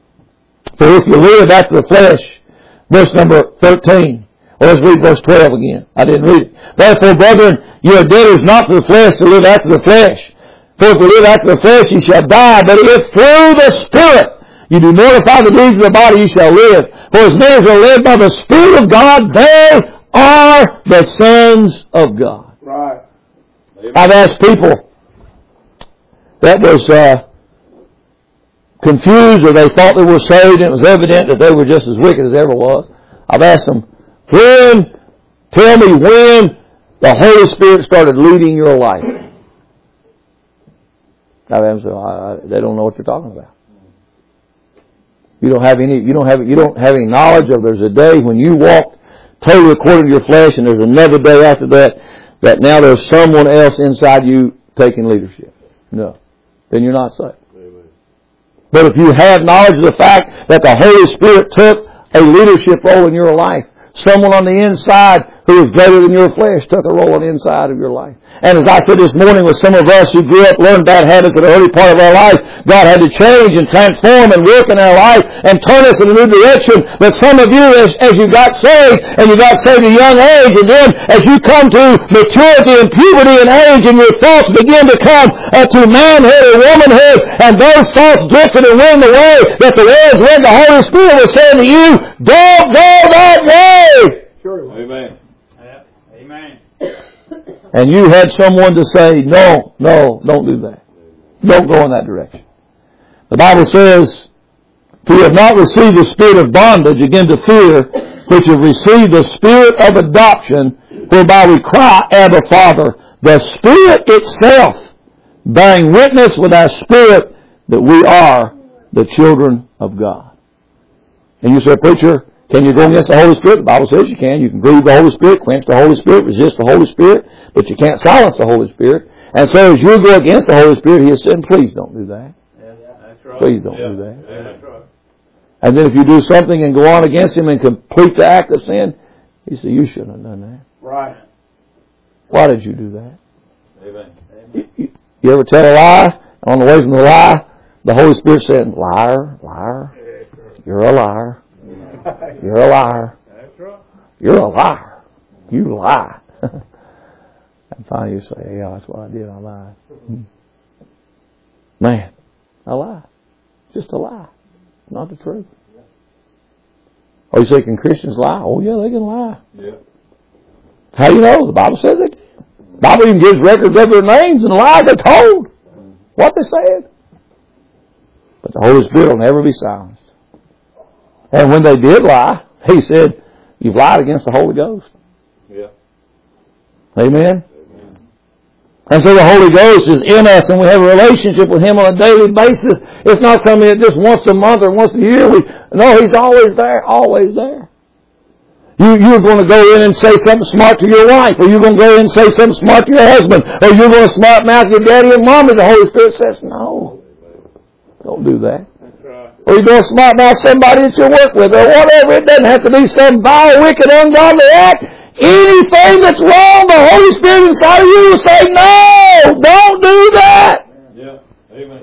For if you live after the flesh, verse number 13. Well, let's read verse 12 again. I didn't read it. Therefore, brethren, ye are debtors not to the flesh to live after the flesh. For if we live after the flesh, ye shall die. But if through the Spirit you do mortify the deeds of the body, ye shall live. For as many as are led by the Spirit of God, they are the sons of God. Right. I've asked people that was confused, or they thought they were saved, and it was evident that they were just as wicked as ever was. I've asked them, tell me when the Holy Spirit started leading your life. I've asked them, they don't know what you're talking about. You don't have any knowledge of there's a day when you walked totally according to your flesh, and there's another day after that now there's someone else inside you taking leadership. No. Then you're not saved. But if you have knowledge of the fact that the Holy Spirit took a leadership role in your life, someone on the inside who is greater than your flesh took a role on the inside of your life. And as I said this morning with some of us who grew up, learned bad habits at an early part of our life, God had to change and transform and work in our life and turn us in a new direction. But some of you, as you got saved, and you got saved at a young age, and then as you come to maturity and puberty and age, and your thoughts begin to come to manhood or womanhood, and those thoughts drifted and went the way that the world went, the Holy Spirit was saying to you, don't go that way. Sure. Amen. Amen. And you had someone to say, no, don't do that. Don't go in that direction. The Bible says, for you have not received the spirit of bondage again to fear, which have received the spirit of adoption, whereby we cry, Abba, Father. The Spirit itself bearing witness with our spirit that we are the children of God. And you say, preacher, can you go against the Holy Spirit? The Bible says you can. You can grieve the Holy Spirit, quench the Holy Spirit, resist the Holy Spirit, but you can't silence the Holy Spirit. And so as you go against the Holy Spirit, He is saying, please don't do that. That's right. Please don't do that. Yeah, that's right. And then if you do something and go on against Him and complete the act of sin, He said, you shouldn't have done that. Right. Why did you do that? Amen. You ever tell a lie? On the way from the lie, the Holy Spirit said, liar, liar, you're a liar. You're a liar. That's right. You're a liar. You lie. And finally you say, yeah, that's what I did. I lied. Man, I lied. Just a lie. Not the truth. Oh, you say, can Christians lie? Oh, yeah, they can lie. Yeah. How do you know? The Bible says it. The Bible even gives records of their names and the lies they told. What they said. But the Holy Spirit will never be silenced. And when they did lie, He said, you've lied against the Holy Ghost. Yeah. Amen? And so the Holy Ghost is in us and we have a relationship with Him on a daily basis. It's not something that just once a month or once a year. No, He's always there, always there. You're going to go in and say something smart to your wife, or you're going to go in and say something smart to your husband, or you're going to smart mouth your daddy and mom, and the Holy Spirit says, no, don't do that. That's right. Or you're going to smart mouth somebody that you work with, or whatever. It doesn't have to be some vile, wicked, ungodly act. Anything that's wrong, the Holy Spirit inside of you will say, no, don't do that. Yeah. Amen.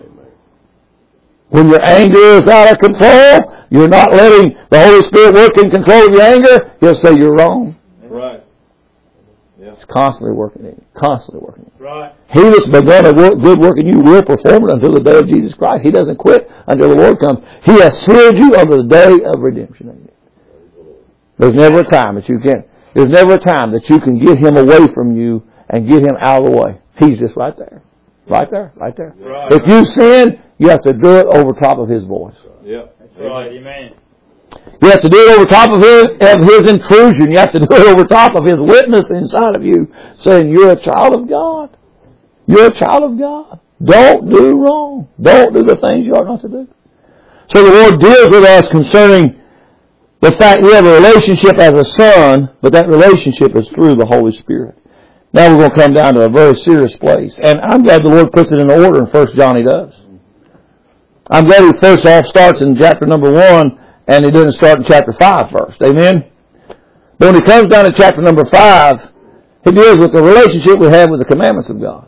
When your anger is out of control, you're not letting the Holy Spirit work in control of your anger, He'll say you're wrong. Right. Yeah. It's constantly working in you. Constantly working in you. Right. He that's begun a good work in you will perform it until the day of Jesus Christ. He doesn't quit until the Lord comes. He has sealed you unto the day of redemption. There's never a time that you can. There's never a time that you can get Him away from you and get Him out of the way. He's just right there. Right there. Right there. Right. If you sin, you have to do it over top of His voice. Yeah. That's right. Amen. You have to do it over top of his intrusion. You have to do it over top of His witness inside of you, saying, you're a child of God. You're a child of God. Don't do wrong. Don't do the things you ought not to do. So the Lord deals with us concerning the fact we have a relationship as a son, but that relationship is through the Holy Spirit. Now we're going to come down to a very serious place. And I'm glad the Lord puts it in order in 1 John He does. I'm glad He first off starts in chapter number 1 and He doesn't start in chapter 5 first. Amen? But when He comes down to chapter number 5, He deals with the relationship we have with the commandments of God.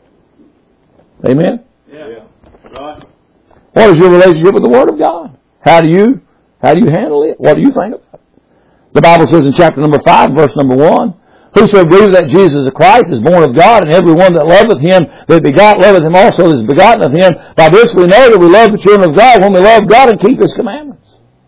Amen? Yeah. Right. What is your relationship with the Word of God? How do you handle it? What do you think about it? The Bible says in chapter number 5, verse number 1, whosoever believeth that Jesus is Christ is born of God, and every one that loveth Him that begot loveth Him also that is begotten of Him. By this we know that we love the children of God when we love God and keep His commandments.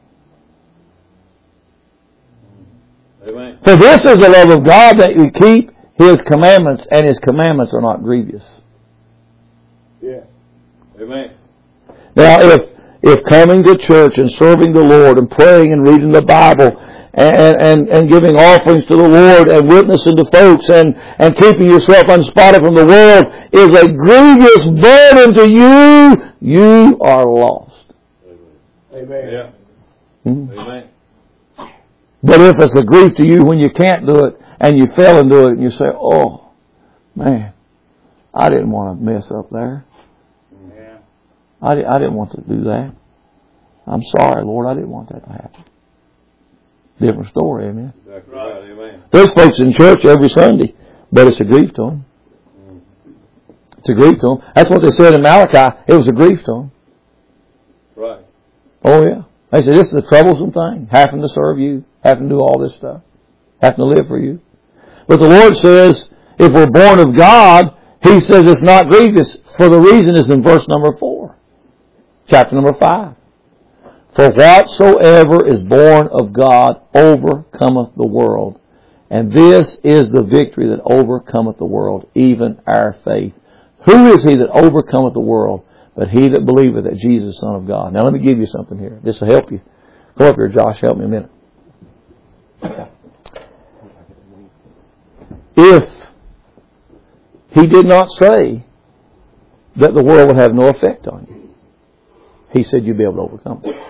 Amen. For this is the love of God, that we keep His commandments, and His commandments are not grievous. Yeah. Amen. Now, if coming to church and serving the Lord and praying and reading the Bible and giving offerings to the Lord and witnessing to folks and keeping yourself unspotted from the world is a grievous burden to you, you are lost. Amen. Yeah. Mm-hmm. Amen. But if it's a grief to you when you can't do it and you fail and do it and you say, oh, man, I didn't want to mess up there. Yeah. I didn't want to do that. I'm sorry, Lord, I didn't want that to happen. Different story, amen. Exactly right. Amen. There's folks in church every Sunday, but it's a grief to them. It's a grief to them. That's what they said in Malachi. It was a grief to them. Right. Oh, yeah. They said, this is a troublesome thing, having to serve you, having to do all this stuff, having to live for you. But the Lord says, if we're born of God, He says it's not grievous. For the reason is in verse number 4. Chapter number 5. For whatsoever is born of God overcometh the world. And this is the victory that overcometh the world, even our faith. Who is he that overcometh the world? But he that believeth that Jesus is the Son of God. Now let me give you something here. This will help you. Come up here, Josh. Help me a minute. If he did not say that the world would have no effect on you, he said you'd be able to overcome it.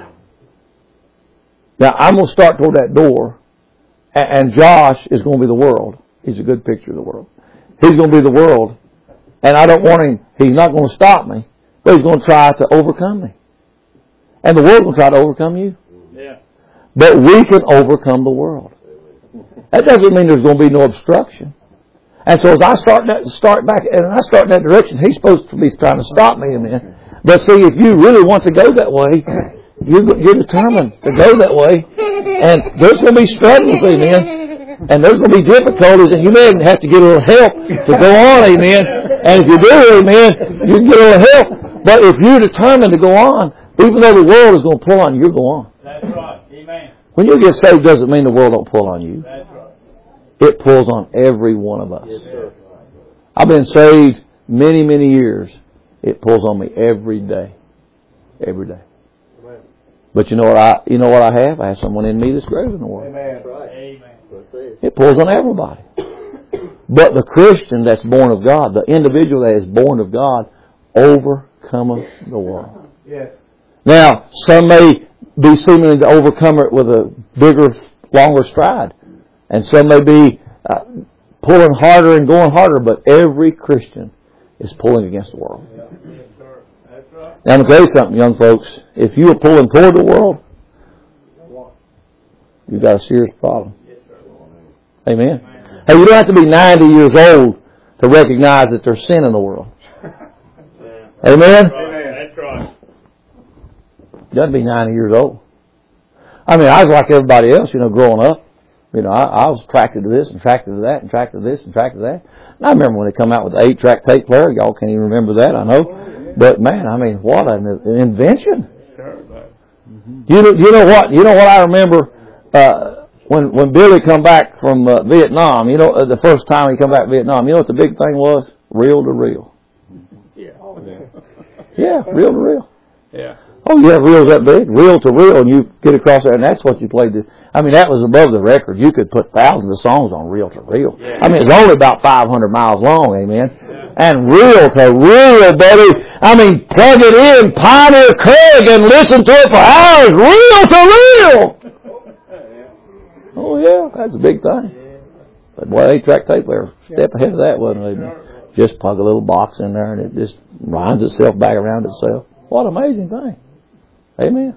Now, I'm going to start toward that door, and Josh is going to be the world. He's a good picture of the world. He's going to be the world, and I don't want him, he's not going to stop me, but he's going to try to overcome me. And the world will try to overcome you. Yeah. But we can overcome the world. That doesn't mean there's going to be no obstruction. And so as I start back in that direction, he's supposed to be trying to stop me, amen. But see, if you really want to go that way, you're determined to go that way. And there's going to be struggles, amen. And there's going to be difficulties, and you may have to get a little help to go on, amen. And if you do, amen, you can get a little help. But if you're determined to go on, even though the world is going to pull on you, you'll go on. That's right. Amen. When you get saved, doesn't mean the world don't pull on you. That's right. It pulls on every one of us. Yes, sir. I've been saved many, many years. It pulls on me every day. Every day. Amen. But you know what I have? I have someone in me that's greater than the world. Amen. Amen. It pulls on everybody. But the Christian that's born of God, the individual that is born of God, overcometh the world. Yes. Now, some may be seeming to overcome it with a bigger, longer stride. And some may be pulling harder and going harder, but every Christian is pulling against the world. Yes, sir. That's right. Now, I'm going to tell you something, young folks. If you are pulling toward the world, you've got a serious problem. Yes, sir. Amen. Hey, you don't have to be 90 years old to recognize that there's sin in the world. Yeah. Amen? That's right. You don't have to be 90 years old. I mean, I was like everybody else, growing up. I was attracted to this and attracted to that and attracted to this and attracted to that. And I remember when they come out with the 8-track tape player. Y'all can't even remember that, I know. But man, I mean, what an invention. Sure. You know what I remember, when Billy come back from Vietnam, the first time he come back from Vietnam, you know what the big thing was? Reel to reel. Yeah. Yeah, reel to reel. Yeah. Oh, you have reels that big, reel to reel, and you get across there, and that's what you played. That was above the record. You could put thousands of songs on reel to reel. Yeah. It's only about 500 miles long, amen. Yeah. And reel to reel, buddy. Plug it in, Pioneer Craig, and listen to it for hours. Reel to reel. Oh yeah, that's a big thing. But boy, 8-track tape player, step ahead of that, wasn't it? Amen? Just plug a little box in there, and it just winds itself back around itself. What an amazing thing. Amen.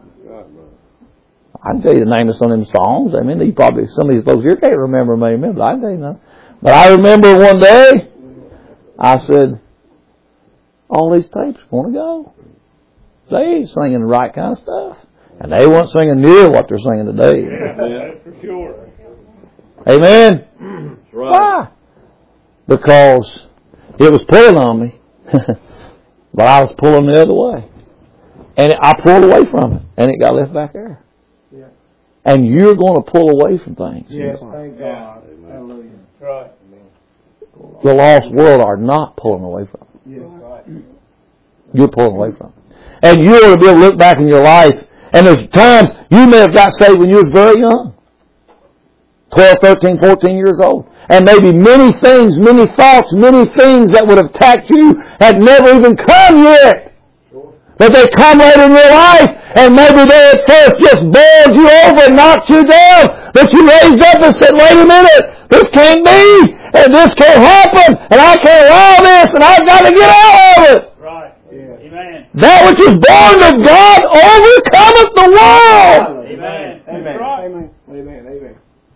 I can tell you the name of some of them songs. Some of these folks here can't remember them, amen, but I can tell you none. But I remember one day, I said, all these tapes want to go. They ain't singing the right kind of stuff. And they weren't singing near what they're singing today. Yeah, that's for sure. Amen. That's right. Why? Because it was pulling on me, but I was pulling the other way. And I pulled away from it, and it got left back there. Yeah. And you're going to pull away from things. Yes, thank God. Hallelujah. Right. The lost world are not pulling away from it. Yes, right. You're pulling away from it. And you ought to be able to look back in your life, and there's times you may have got saved when you was very young. 12, 13, 14 years old. And maybe many things, many thoughts, many things that would have attacked you had never even come yet. But they come later in your life, and maybe they at first just bowled you over and knocked you down. But you raised up and said, wait a minute, this can't be, and this can't happen, and I can't allow this, and I've got to get out of it. Right. Yeah. Amen. That which is born of God overcometh the world. Amen. Amen. That's right. Amen. Amen. Amen.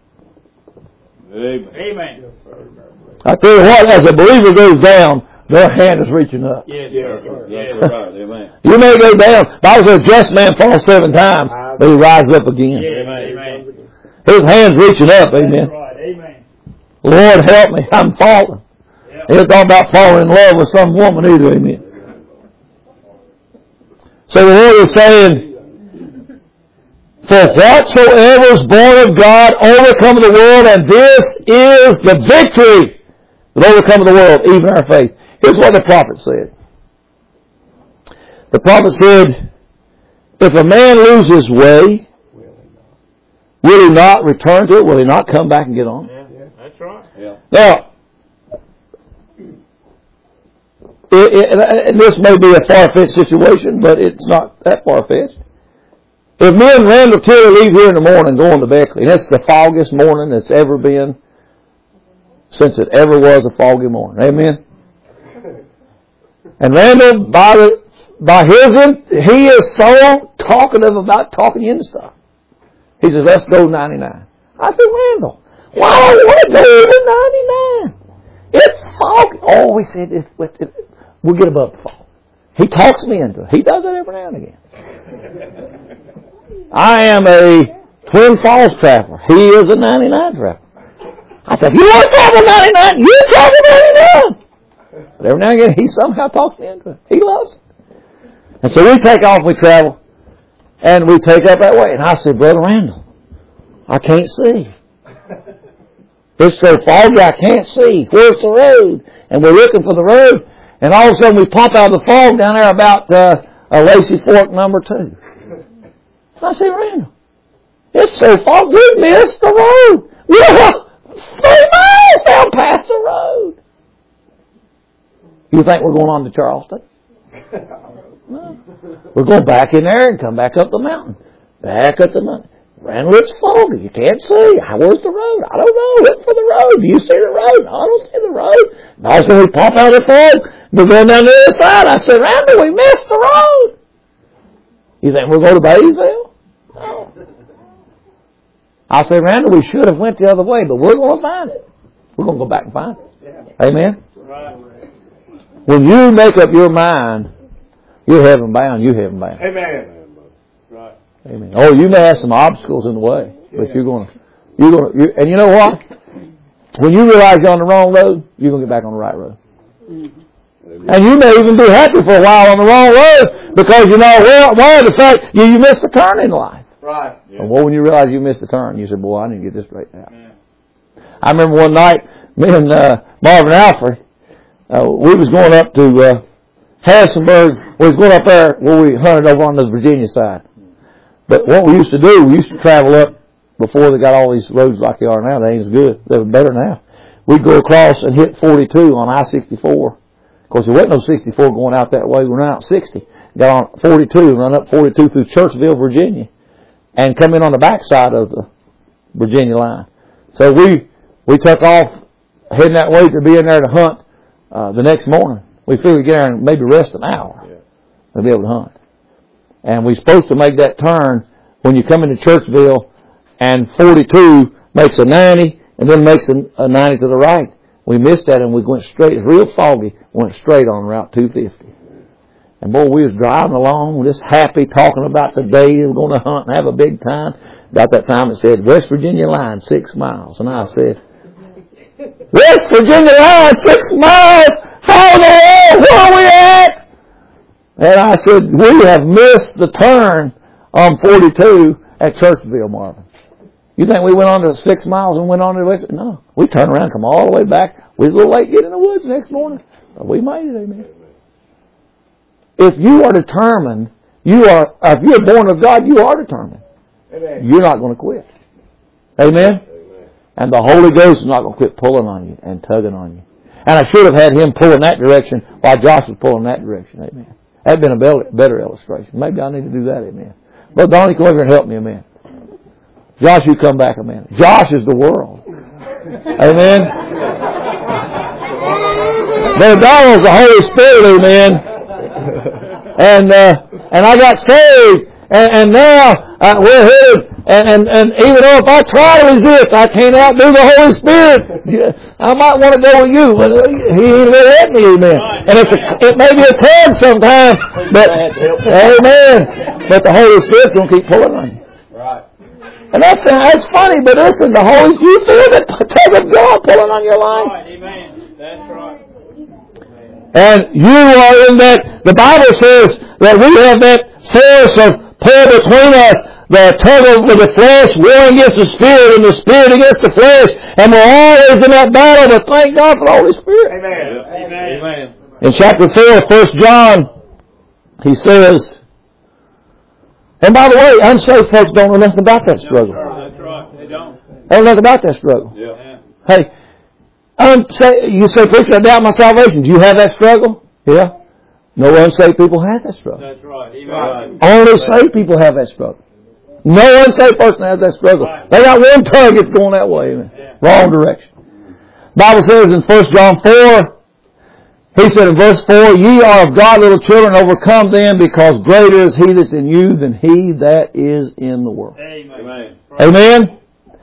Amen. Amen. I tell you what, as a believer goes down, their hand is reaching up. Yes, Yes, sir. sir. Yes, right. Amen. You may go down. Bible says, just man falls 7 times, but he rises up again. Yes, amen. His hand's reaching up, amen. That's right. Amen. Lord help me, I'm falling. Yeah. He ain't talking about falling in love with some woman either, amen. So the Lord is saying, for whatsoever is born of God overcometh the world, and this is the victory that overcometh the world, even our faith. Here's what the prophet said. The prophet said, if a man lose his way, will he not return to it? Will he not come back and get on? Yeah, that's right. Yeah. Now, this may be a far-fetched situation, but it's not that far-fetched. If me and Randall Tiller leave here in the morning going to Beckley, and it's the foggiest morning that's ever been since it ever was a foggy morning. Amen? And Randall, he is so talkative about talking you into stuff. He says, let's go 99. I said, Randall, Well, I don't want to go over 99. It's foggy. Oh, we said we'll get above the fog. He talks me into it. He does it every now and again. I am a Twin Falls traveler. He is a 99 traveler. I said, if you want to travel 99, you travel 99. But every now and again, he somehow talks me into it. He loves it. And so we take off, we travel, and we take up that way. And I said, Brother Randall, I can't see. It's so foggy, I can't see. Where's the road? And we're looking for the road, and all of a sudden we pop out of the fog down there about Lacey Fork number 2. I said, Randall, it's so foggy, we missed the road. We're 3 miles down past the road. You think we're going on to Charleston? No. We're going back in there and come back up the mountain. Back up the mountain. Randall, it's foggy. You can't see. Where's the road? I don't know. Look for the road. Do you see the road? No, I don't see the road. And all of a sudden we pop out of the fog. We're going down the other side. I said, Randall, we missed the road. You think we'll go to Batesville? No. I said, Randall, we should have went the other way, but we're going to find it. We're going to go back and find it. Yeah. Amen? Right. When you make up your mind, you're heaven bound, you're heaven bound. Amen. Right. Amen. Oh, you may have some obstacles in the way, but you're going to, and you know what? When you realize you're on the wrong road, you're going to get back on the right road. Mm-hmm. And you may even be happy for a while on the wrong road because you know, well, the fact you missed a turn in life. Right. Yeah. And well, when you realize you missed a turn, you said, boy, I need to get this straightened out. Yeah. I remember one night, me and Marvin Alfred, we was going up to Harrisonburg. We was going up there where we hunted over on the Virginia side. But what we used to do, we used to travel up before they got all these roads like they are now. They ain't as good. They're better now. We'd go across and hit 42 on I-64. Of course, there wasn't no 64 going out that way. We ran out 60. Got on 42 and run up 42 through Churchville, Virginia. And come in on the backside of the Virginia line. So we took off heading that way to be in there to hunt the next morning. We figured we'd get there and maybe rest an hour to be able to hunt. And we're supposed to make that turn when you come into Churchville and 42 makes a 90 and then makes a 90 to the right. We missed that and we went straight. It's real foggy. Went straight on Route 250. And boy, we was driving along, just happy, talking about the day we were going to hunt and have a big time. About that time it said, West Virginia line, 6 miles. And I said, West Virginia line, 6 miles? How in the world? Where are we at? And I said, we have missed the turn on 42 at Churchville, Marvin. You think we went on to 6 miles and went on to the west? No. We turned around, come all the way back. We was a little late getting in the woods next morning. But we made it, amen. If you are determined, if you're born of God, you are determined. Amen. You're not going to quit. Amen? Amen? And the Holy Ghost is not going to quit pulling on you and tugging on you. And I should have had him pull in that direction while Josh was pulling in that direction. Amen. That'd been a better illustration. Maybe I need to do that. Amen. But Donnie, come over and help me. Amen. Josh, you come back. Amen. Josh is the world. Amen. But Donald's the Holy Spirit. Amen. And I got saved, and now we're headed, and even though if I try to resist, I can't outdo the Holy Spirit. I might want to go with you, but He ain't going to let me, amen. And it may be a tug sometimes, but amen. But the Holy Spirit's going to keep pulling on you. Right. And that's funny, but listen, you feel the tug of God pulling on your life. Right, amen. That's right. And you are in that, the Bible says that we have that force of pull between us, the tug of the flesh warring against the Spirit and the Spirit against the flesh. And we're always in that battle, but thank God for the Holy Spirit. Amen. Amen. In chapter 4 of 1 John, he says, and by the way, unsaved folks don't know nothing about that struggle. That's right. They don't. They don't know nothing about that struggle. Yeah. Hey, you say, preacher, I doubt my salvation. Do you have that struggle? Yeah. No unsaved people have that struggle. That's right. Amen. Only saved people have that struggle. No unsaved person has that struggle. Right. They got one tug that's going that way. Yeah. Wrong direction. Bible says in 1 John 4, he said in verse 4, ye are of God, little children, overcome them, because greater is he that's in you than he that is in the world. Amen. Amen.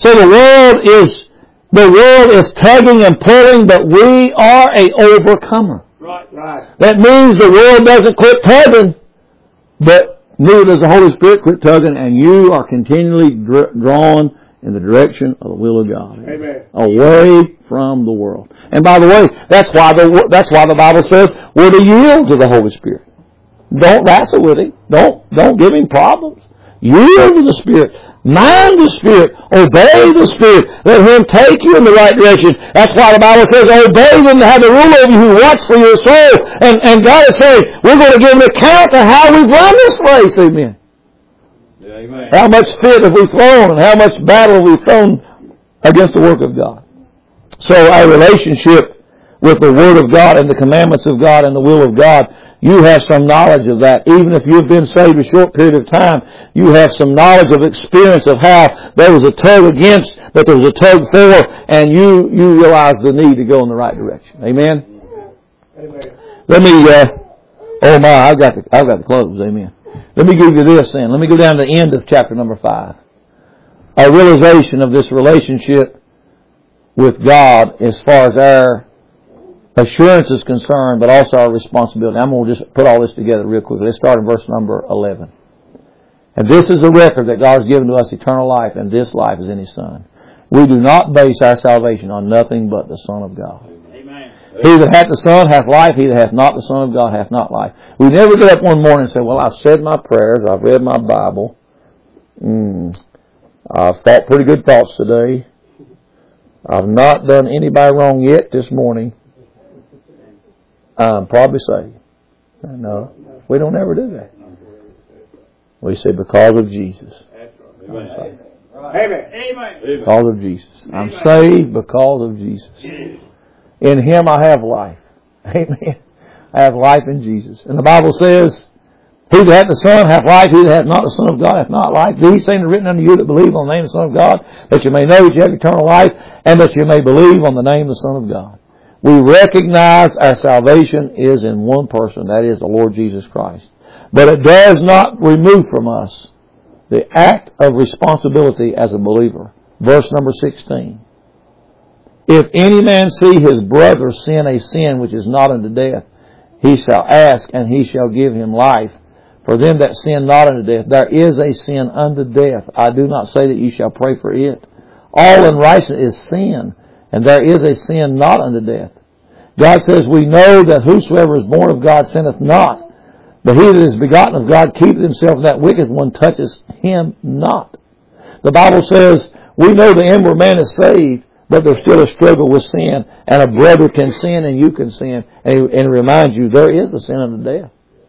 So the world is tugging and pulling, but we are a overcomer. Right. Right. That means the world doesn't quit tugging, but neither does the Holy Spirit quit tugging, and you are continually drawn in the direction of the will of God. Amen. Away from the world. And by the way, that's why the Bible says we're to yield to the Holy Spirit. Don't wrestle with Him. Don't give Him problems. Yield to the Spirit. Mind the Spirit. Obey the Spirit. Let Him take you in the right direction. That's why the Bible says, obey them to have the rule over you who watch for your soul. And God is saying, we're going to give an account of how we've run this race. Amen. Amen. How much fit have we thrown and how much battle have we thrown against the work of God. So our relationship with the Word of God and the commandments of God and the will of God, you have some knowledge of that. Even if you've been saved a short period of time, you have some knowledge of experience of how there was a tug against, but there was a tug for, and you realize the need to go in the right direction. Amen? Amen. Let me, I've got to close. Amen. Let me give you this then. Let me go down to the end of chapter number 5. Our realization of this relationship with God as far as our assurance is concerned, but also our responsibility. I'm going to just put all this together real quickly. Let's start in verse number 11. And this is the record that God has given to us, eternal life, and this life is in His Son. We do not base our salvation on nothing but the Son of God. Amen. He that hath the Son hath life. He that hath not the Son of God hath not life. We never get up one morning and say, well, I've said my prayers. I've read my Bible. I've thought pretty good thoughts today. I've not done anybody wrong yet this morning. I'm probably saved. No, we don't ever do that. We say because of Jesus. Amen. Amen. Amen. Because of Jesus. I'm saved because of Jesus. In Him I have life. Amen. I have life in Jesus. And the Bible says, He that hath the Son hath life. He that hath not the Son of God hath not life. These things are written unto you that believe on the name of the Son of God, that you may know that you have eternal life, and that you may believe on the name of the Son of God. We recognize our salvation is in one person, that is the Lord Jesus Christ. But it does not remove from us the act of responsibility as a believer. Verse number 16. If any man see his brother sin a sin which is not unto death, he shall ask, and He shall give him life. For them that sin not unto death, there is a sin unto death. I do not say that you shall pray for it. All unrighteousness is sin, and there is a sin not unto death. God says, we know that whosoever is born of God sinneth not, but he that is begotten of God keepeth himself, and that wicked one touches him not. The Bible says, we know the inward man is saved, but there's still a struggle with sin, and a brother can sin and you can sin, and it reminds you there is a sin unto death.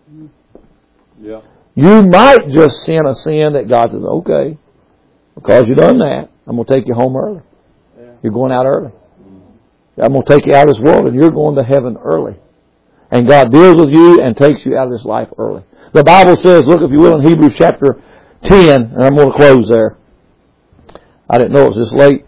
Yeah. You might just sin a sin that God says, okay, because you've done that, I'm going to take you home early. Yeah. You're going out early. I'm going to take you out of this world, and you're going to heaven early. And God deals with you and takes you out of this life early. The Bible says, look if you will in Hebrews chapter 10, and I'm going to close there. I didn't know it was this late.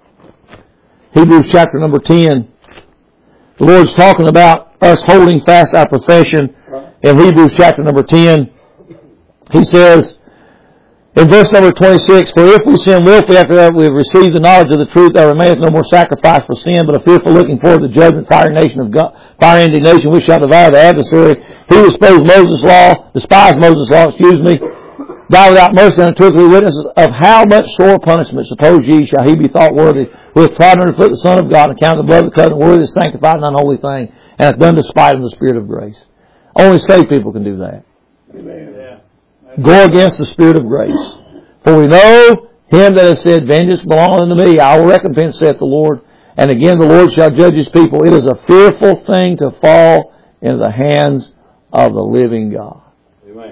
Hebrews chapter number 10. The Lord's talking about us holding fast our profession. In Hebrews chapter number 10, He says, in verse number 26, for if we sin willfully after that we have received the knowledge of the truth, there remaineth no more sacrifice for sin, but a fearful looking forward to the judgment, fire indignation, which shall devour the adversary. He who despised Moses' law, die without mercy unto 2 or 3 witnesses, of how much sore punishment, suppose ye, shall he be thought worthy, who hath trodden under foot the Son of God, and counted the blood of the covenant worthy of sanctified and unholy thing, and hath done despite of the Spirit of grace. Only saved people can do that. Amen. Yeah. Go against the Spirit of grace. For we know Him that has said, vengeance belongeth unto me, I will recompense, saith the Lord. And again the Lord shall judge His people. It is a fearful thing to fall into the hands of the living God. Amen.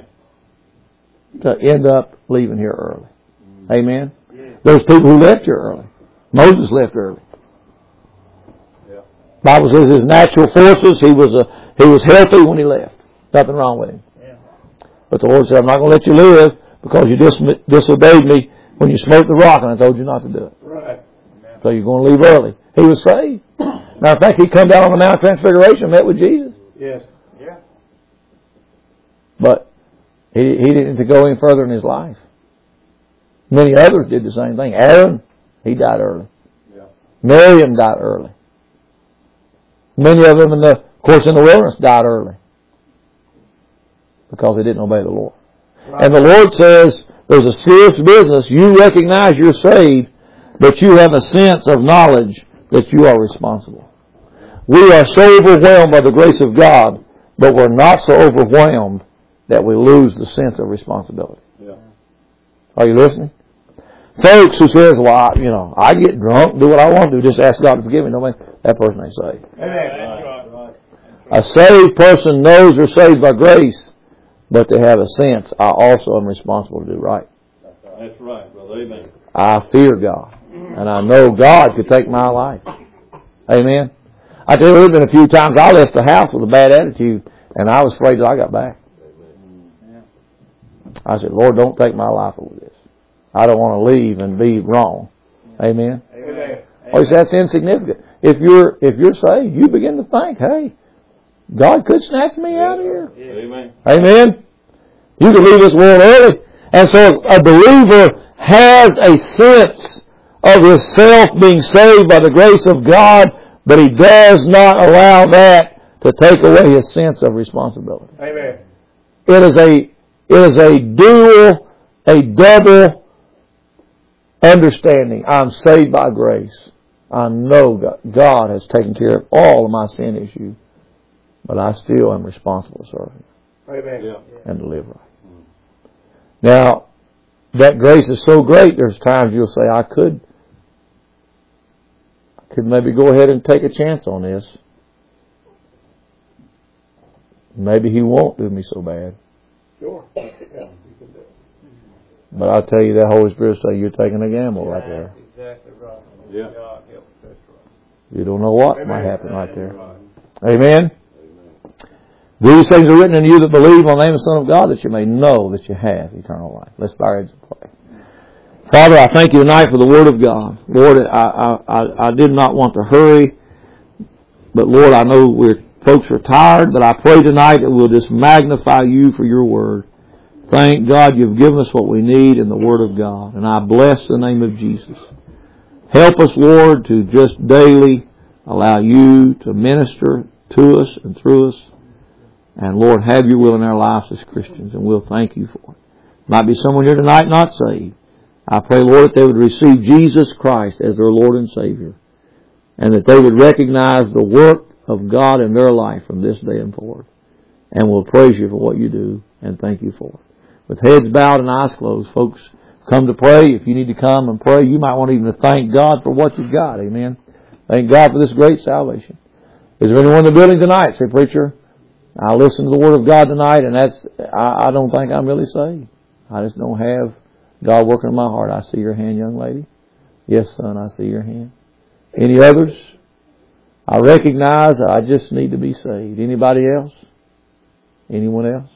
To end up leaving here early. Amen? There's people who left here early. Moses left early. Yeah. Bible says his natural forces, he was healthy when he left. Nothing wrong with him. Yeah. But the Lord said, I'm not going to let you live because you disobeyed me when you smote the rock and I told you not to do it. Right. So you're going to leave early. He was saved. Matter of fact, he come down on the Mount of Transfiguration and met with Jesus. Yes. Yeah. But he didn't go any further in his life. Many others did the same thing. Aaron, He died early. Yeah. Miriam died early. Many of them, in the wilderness, died early because they didn't obey the Lord. Right. And the Lord says, there's a serious business. You recognize you're saved, but you have a sense of knowledge that you are responsible. We are so overwhelmed by the grace of God, but we're not so overwhelmed that we lose the sense of responsibility. Yeah. Are you listening? Folks who says, well, I get drunk, do what I want to do, just ask God to forgive me. No, man, that person ain't saved. Amen. A saved person knows they're saved by grace, but they have a sense, I also am responsible to do right. That's right, brother. Amen. I fear God, and I know God could take my life. Amen. I tell you, there's been a few times I left the house with a bad attitude, and I was afraid till I got back. I said, Lord, don't take my life over this. I don't want to leave and be wrong. Amen. Amen. Oh, that's insignificant. If you're saved, you begin to think, hey, God could snatch me out of here. Amen. Amen. You can leave this world early. And so a believer has a sense of himself being saved by the grace of God, but he does not allow that to take away his sense of responsibility. Amen. It is a double understanding. I'm saved by grace. I know God has taken care of all of my sin issues, but I still am responsible to serve Him Amen. and to live right. Now, that grace is so great, there's times you'll say, I could maybe go ahead and take a chance on this. Maybe He won't do me so bad. Sure. Yeah. But I'll tell you, that Holy Spirit say you're taking a gamble right there. Exactly right. Yeah. God help us. That's right. You don't know what Amen. might happen right there. Right. Amen. These things are written in you that believe on the name of the Son of God, that you may know that you have eternal life. Let's bow our heads and pray. Father, I thank you tonight for the Word of God. Lord, I did not want to hurry, but Lord, I know folks are tired, but I pray tonight that we'll just magnify you for your Word. Thank God you've given us what we need in the Word of God, and I bless the name of Jesus. Help us, Lord, to just daily allow you to minister to us and through us. And Lord, have your will in our lives as Christians, and we'll thank you for it. Might be someone here tonight not saved. I pray, Lord, that they would receive Jesus Christ as their Lord and Savior, and that they would recognize the work of God in their life from this day and forward. And we'll praise you for what you do, and thank you for it. With heads bowed and eyes closed, folks, come to pray. If you need to come and pray, you might want even to thank God for what you've got. Amen. Thank God for this great salvation. Is there anyone in the building tonight? Say, preacher, I listen to the Word of God tonight, and I don't think I'm really saved. I just don't have God working in my heart. I see your hand, young lady. Yes, son, I see your hand. Any others? I recognize that I just need to be saved. Anybody else? Anyone else?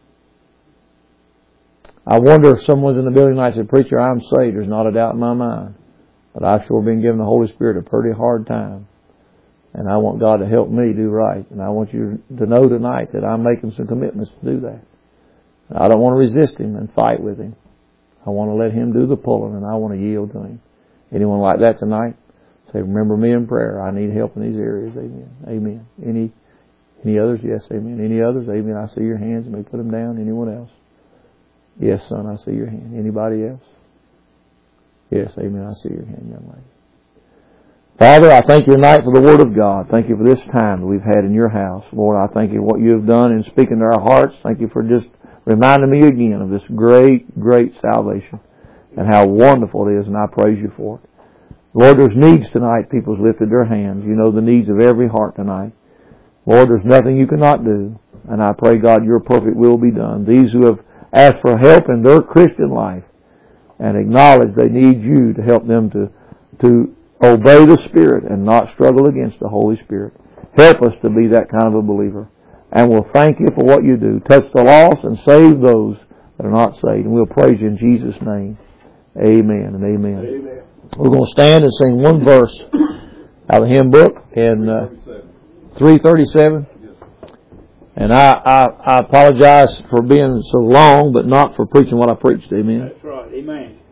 I wonder if someone's in the building tonight and said, preacher, I'm saved. There's not a doubt in my mind. But I've sure been given the Holy Spirit a pretty hard time. And I want God to help me do right. And I want you to know tonight that I'm making some commitments to do that. I don't want to resist Him and fight with Him. I want to let Him do the pulling, and I want to yield to Him. Anyone like that tonight? Say, remember me in prayer. I need help in these areas. Amen. Amen. Any others? Yes, amen. Any others? Amen. I see your hands. You may put them down. Anyone else? Yes, son, I see your hand. Anybody else? Yes, amen. I see your hand, young lady. Father, I thank you tonight for the Word of God. Thank you for this time that we've had in your house. Lord, I thank you for what you have done in speaking to our hearts. Thank you for just reminding me again of this great, great salvation and how wonderful it is, and I praise you for it. Lord, there's needs tonight. People's lifted their hands. You know the needs of every heart tonight. Lord, there's nothing you cannot do, and I pray, God, your perfect will be done. These who have asked for help in their Christian life and acknowledge they need you to help them to obey the Spirit and not struggle against the Holy Spirit. Help us to be that kind of a believer. And we'll thank you for what you do. Touch the lost and save those that are not saved. And we'll praise you in Jesus' name. Amen and amen. Amen. We're going to stand and sing one verse out of the hymn book in 337. And I apologize for being so long, but not for preaching what I preached. Amen. That's right. Amen.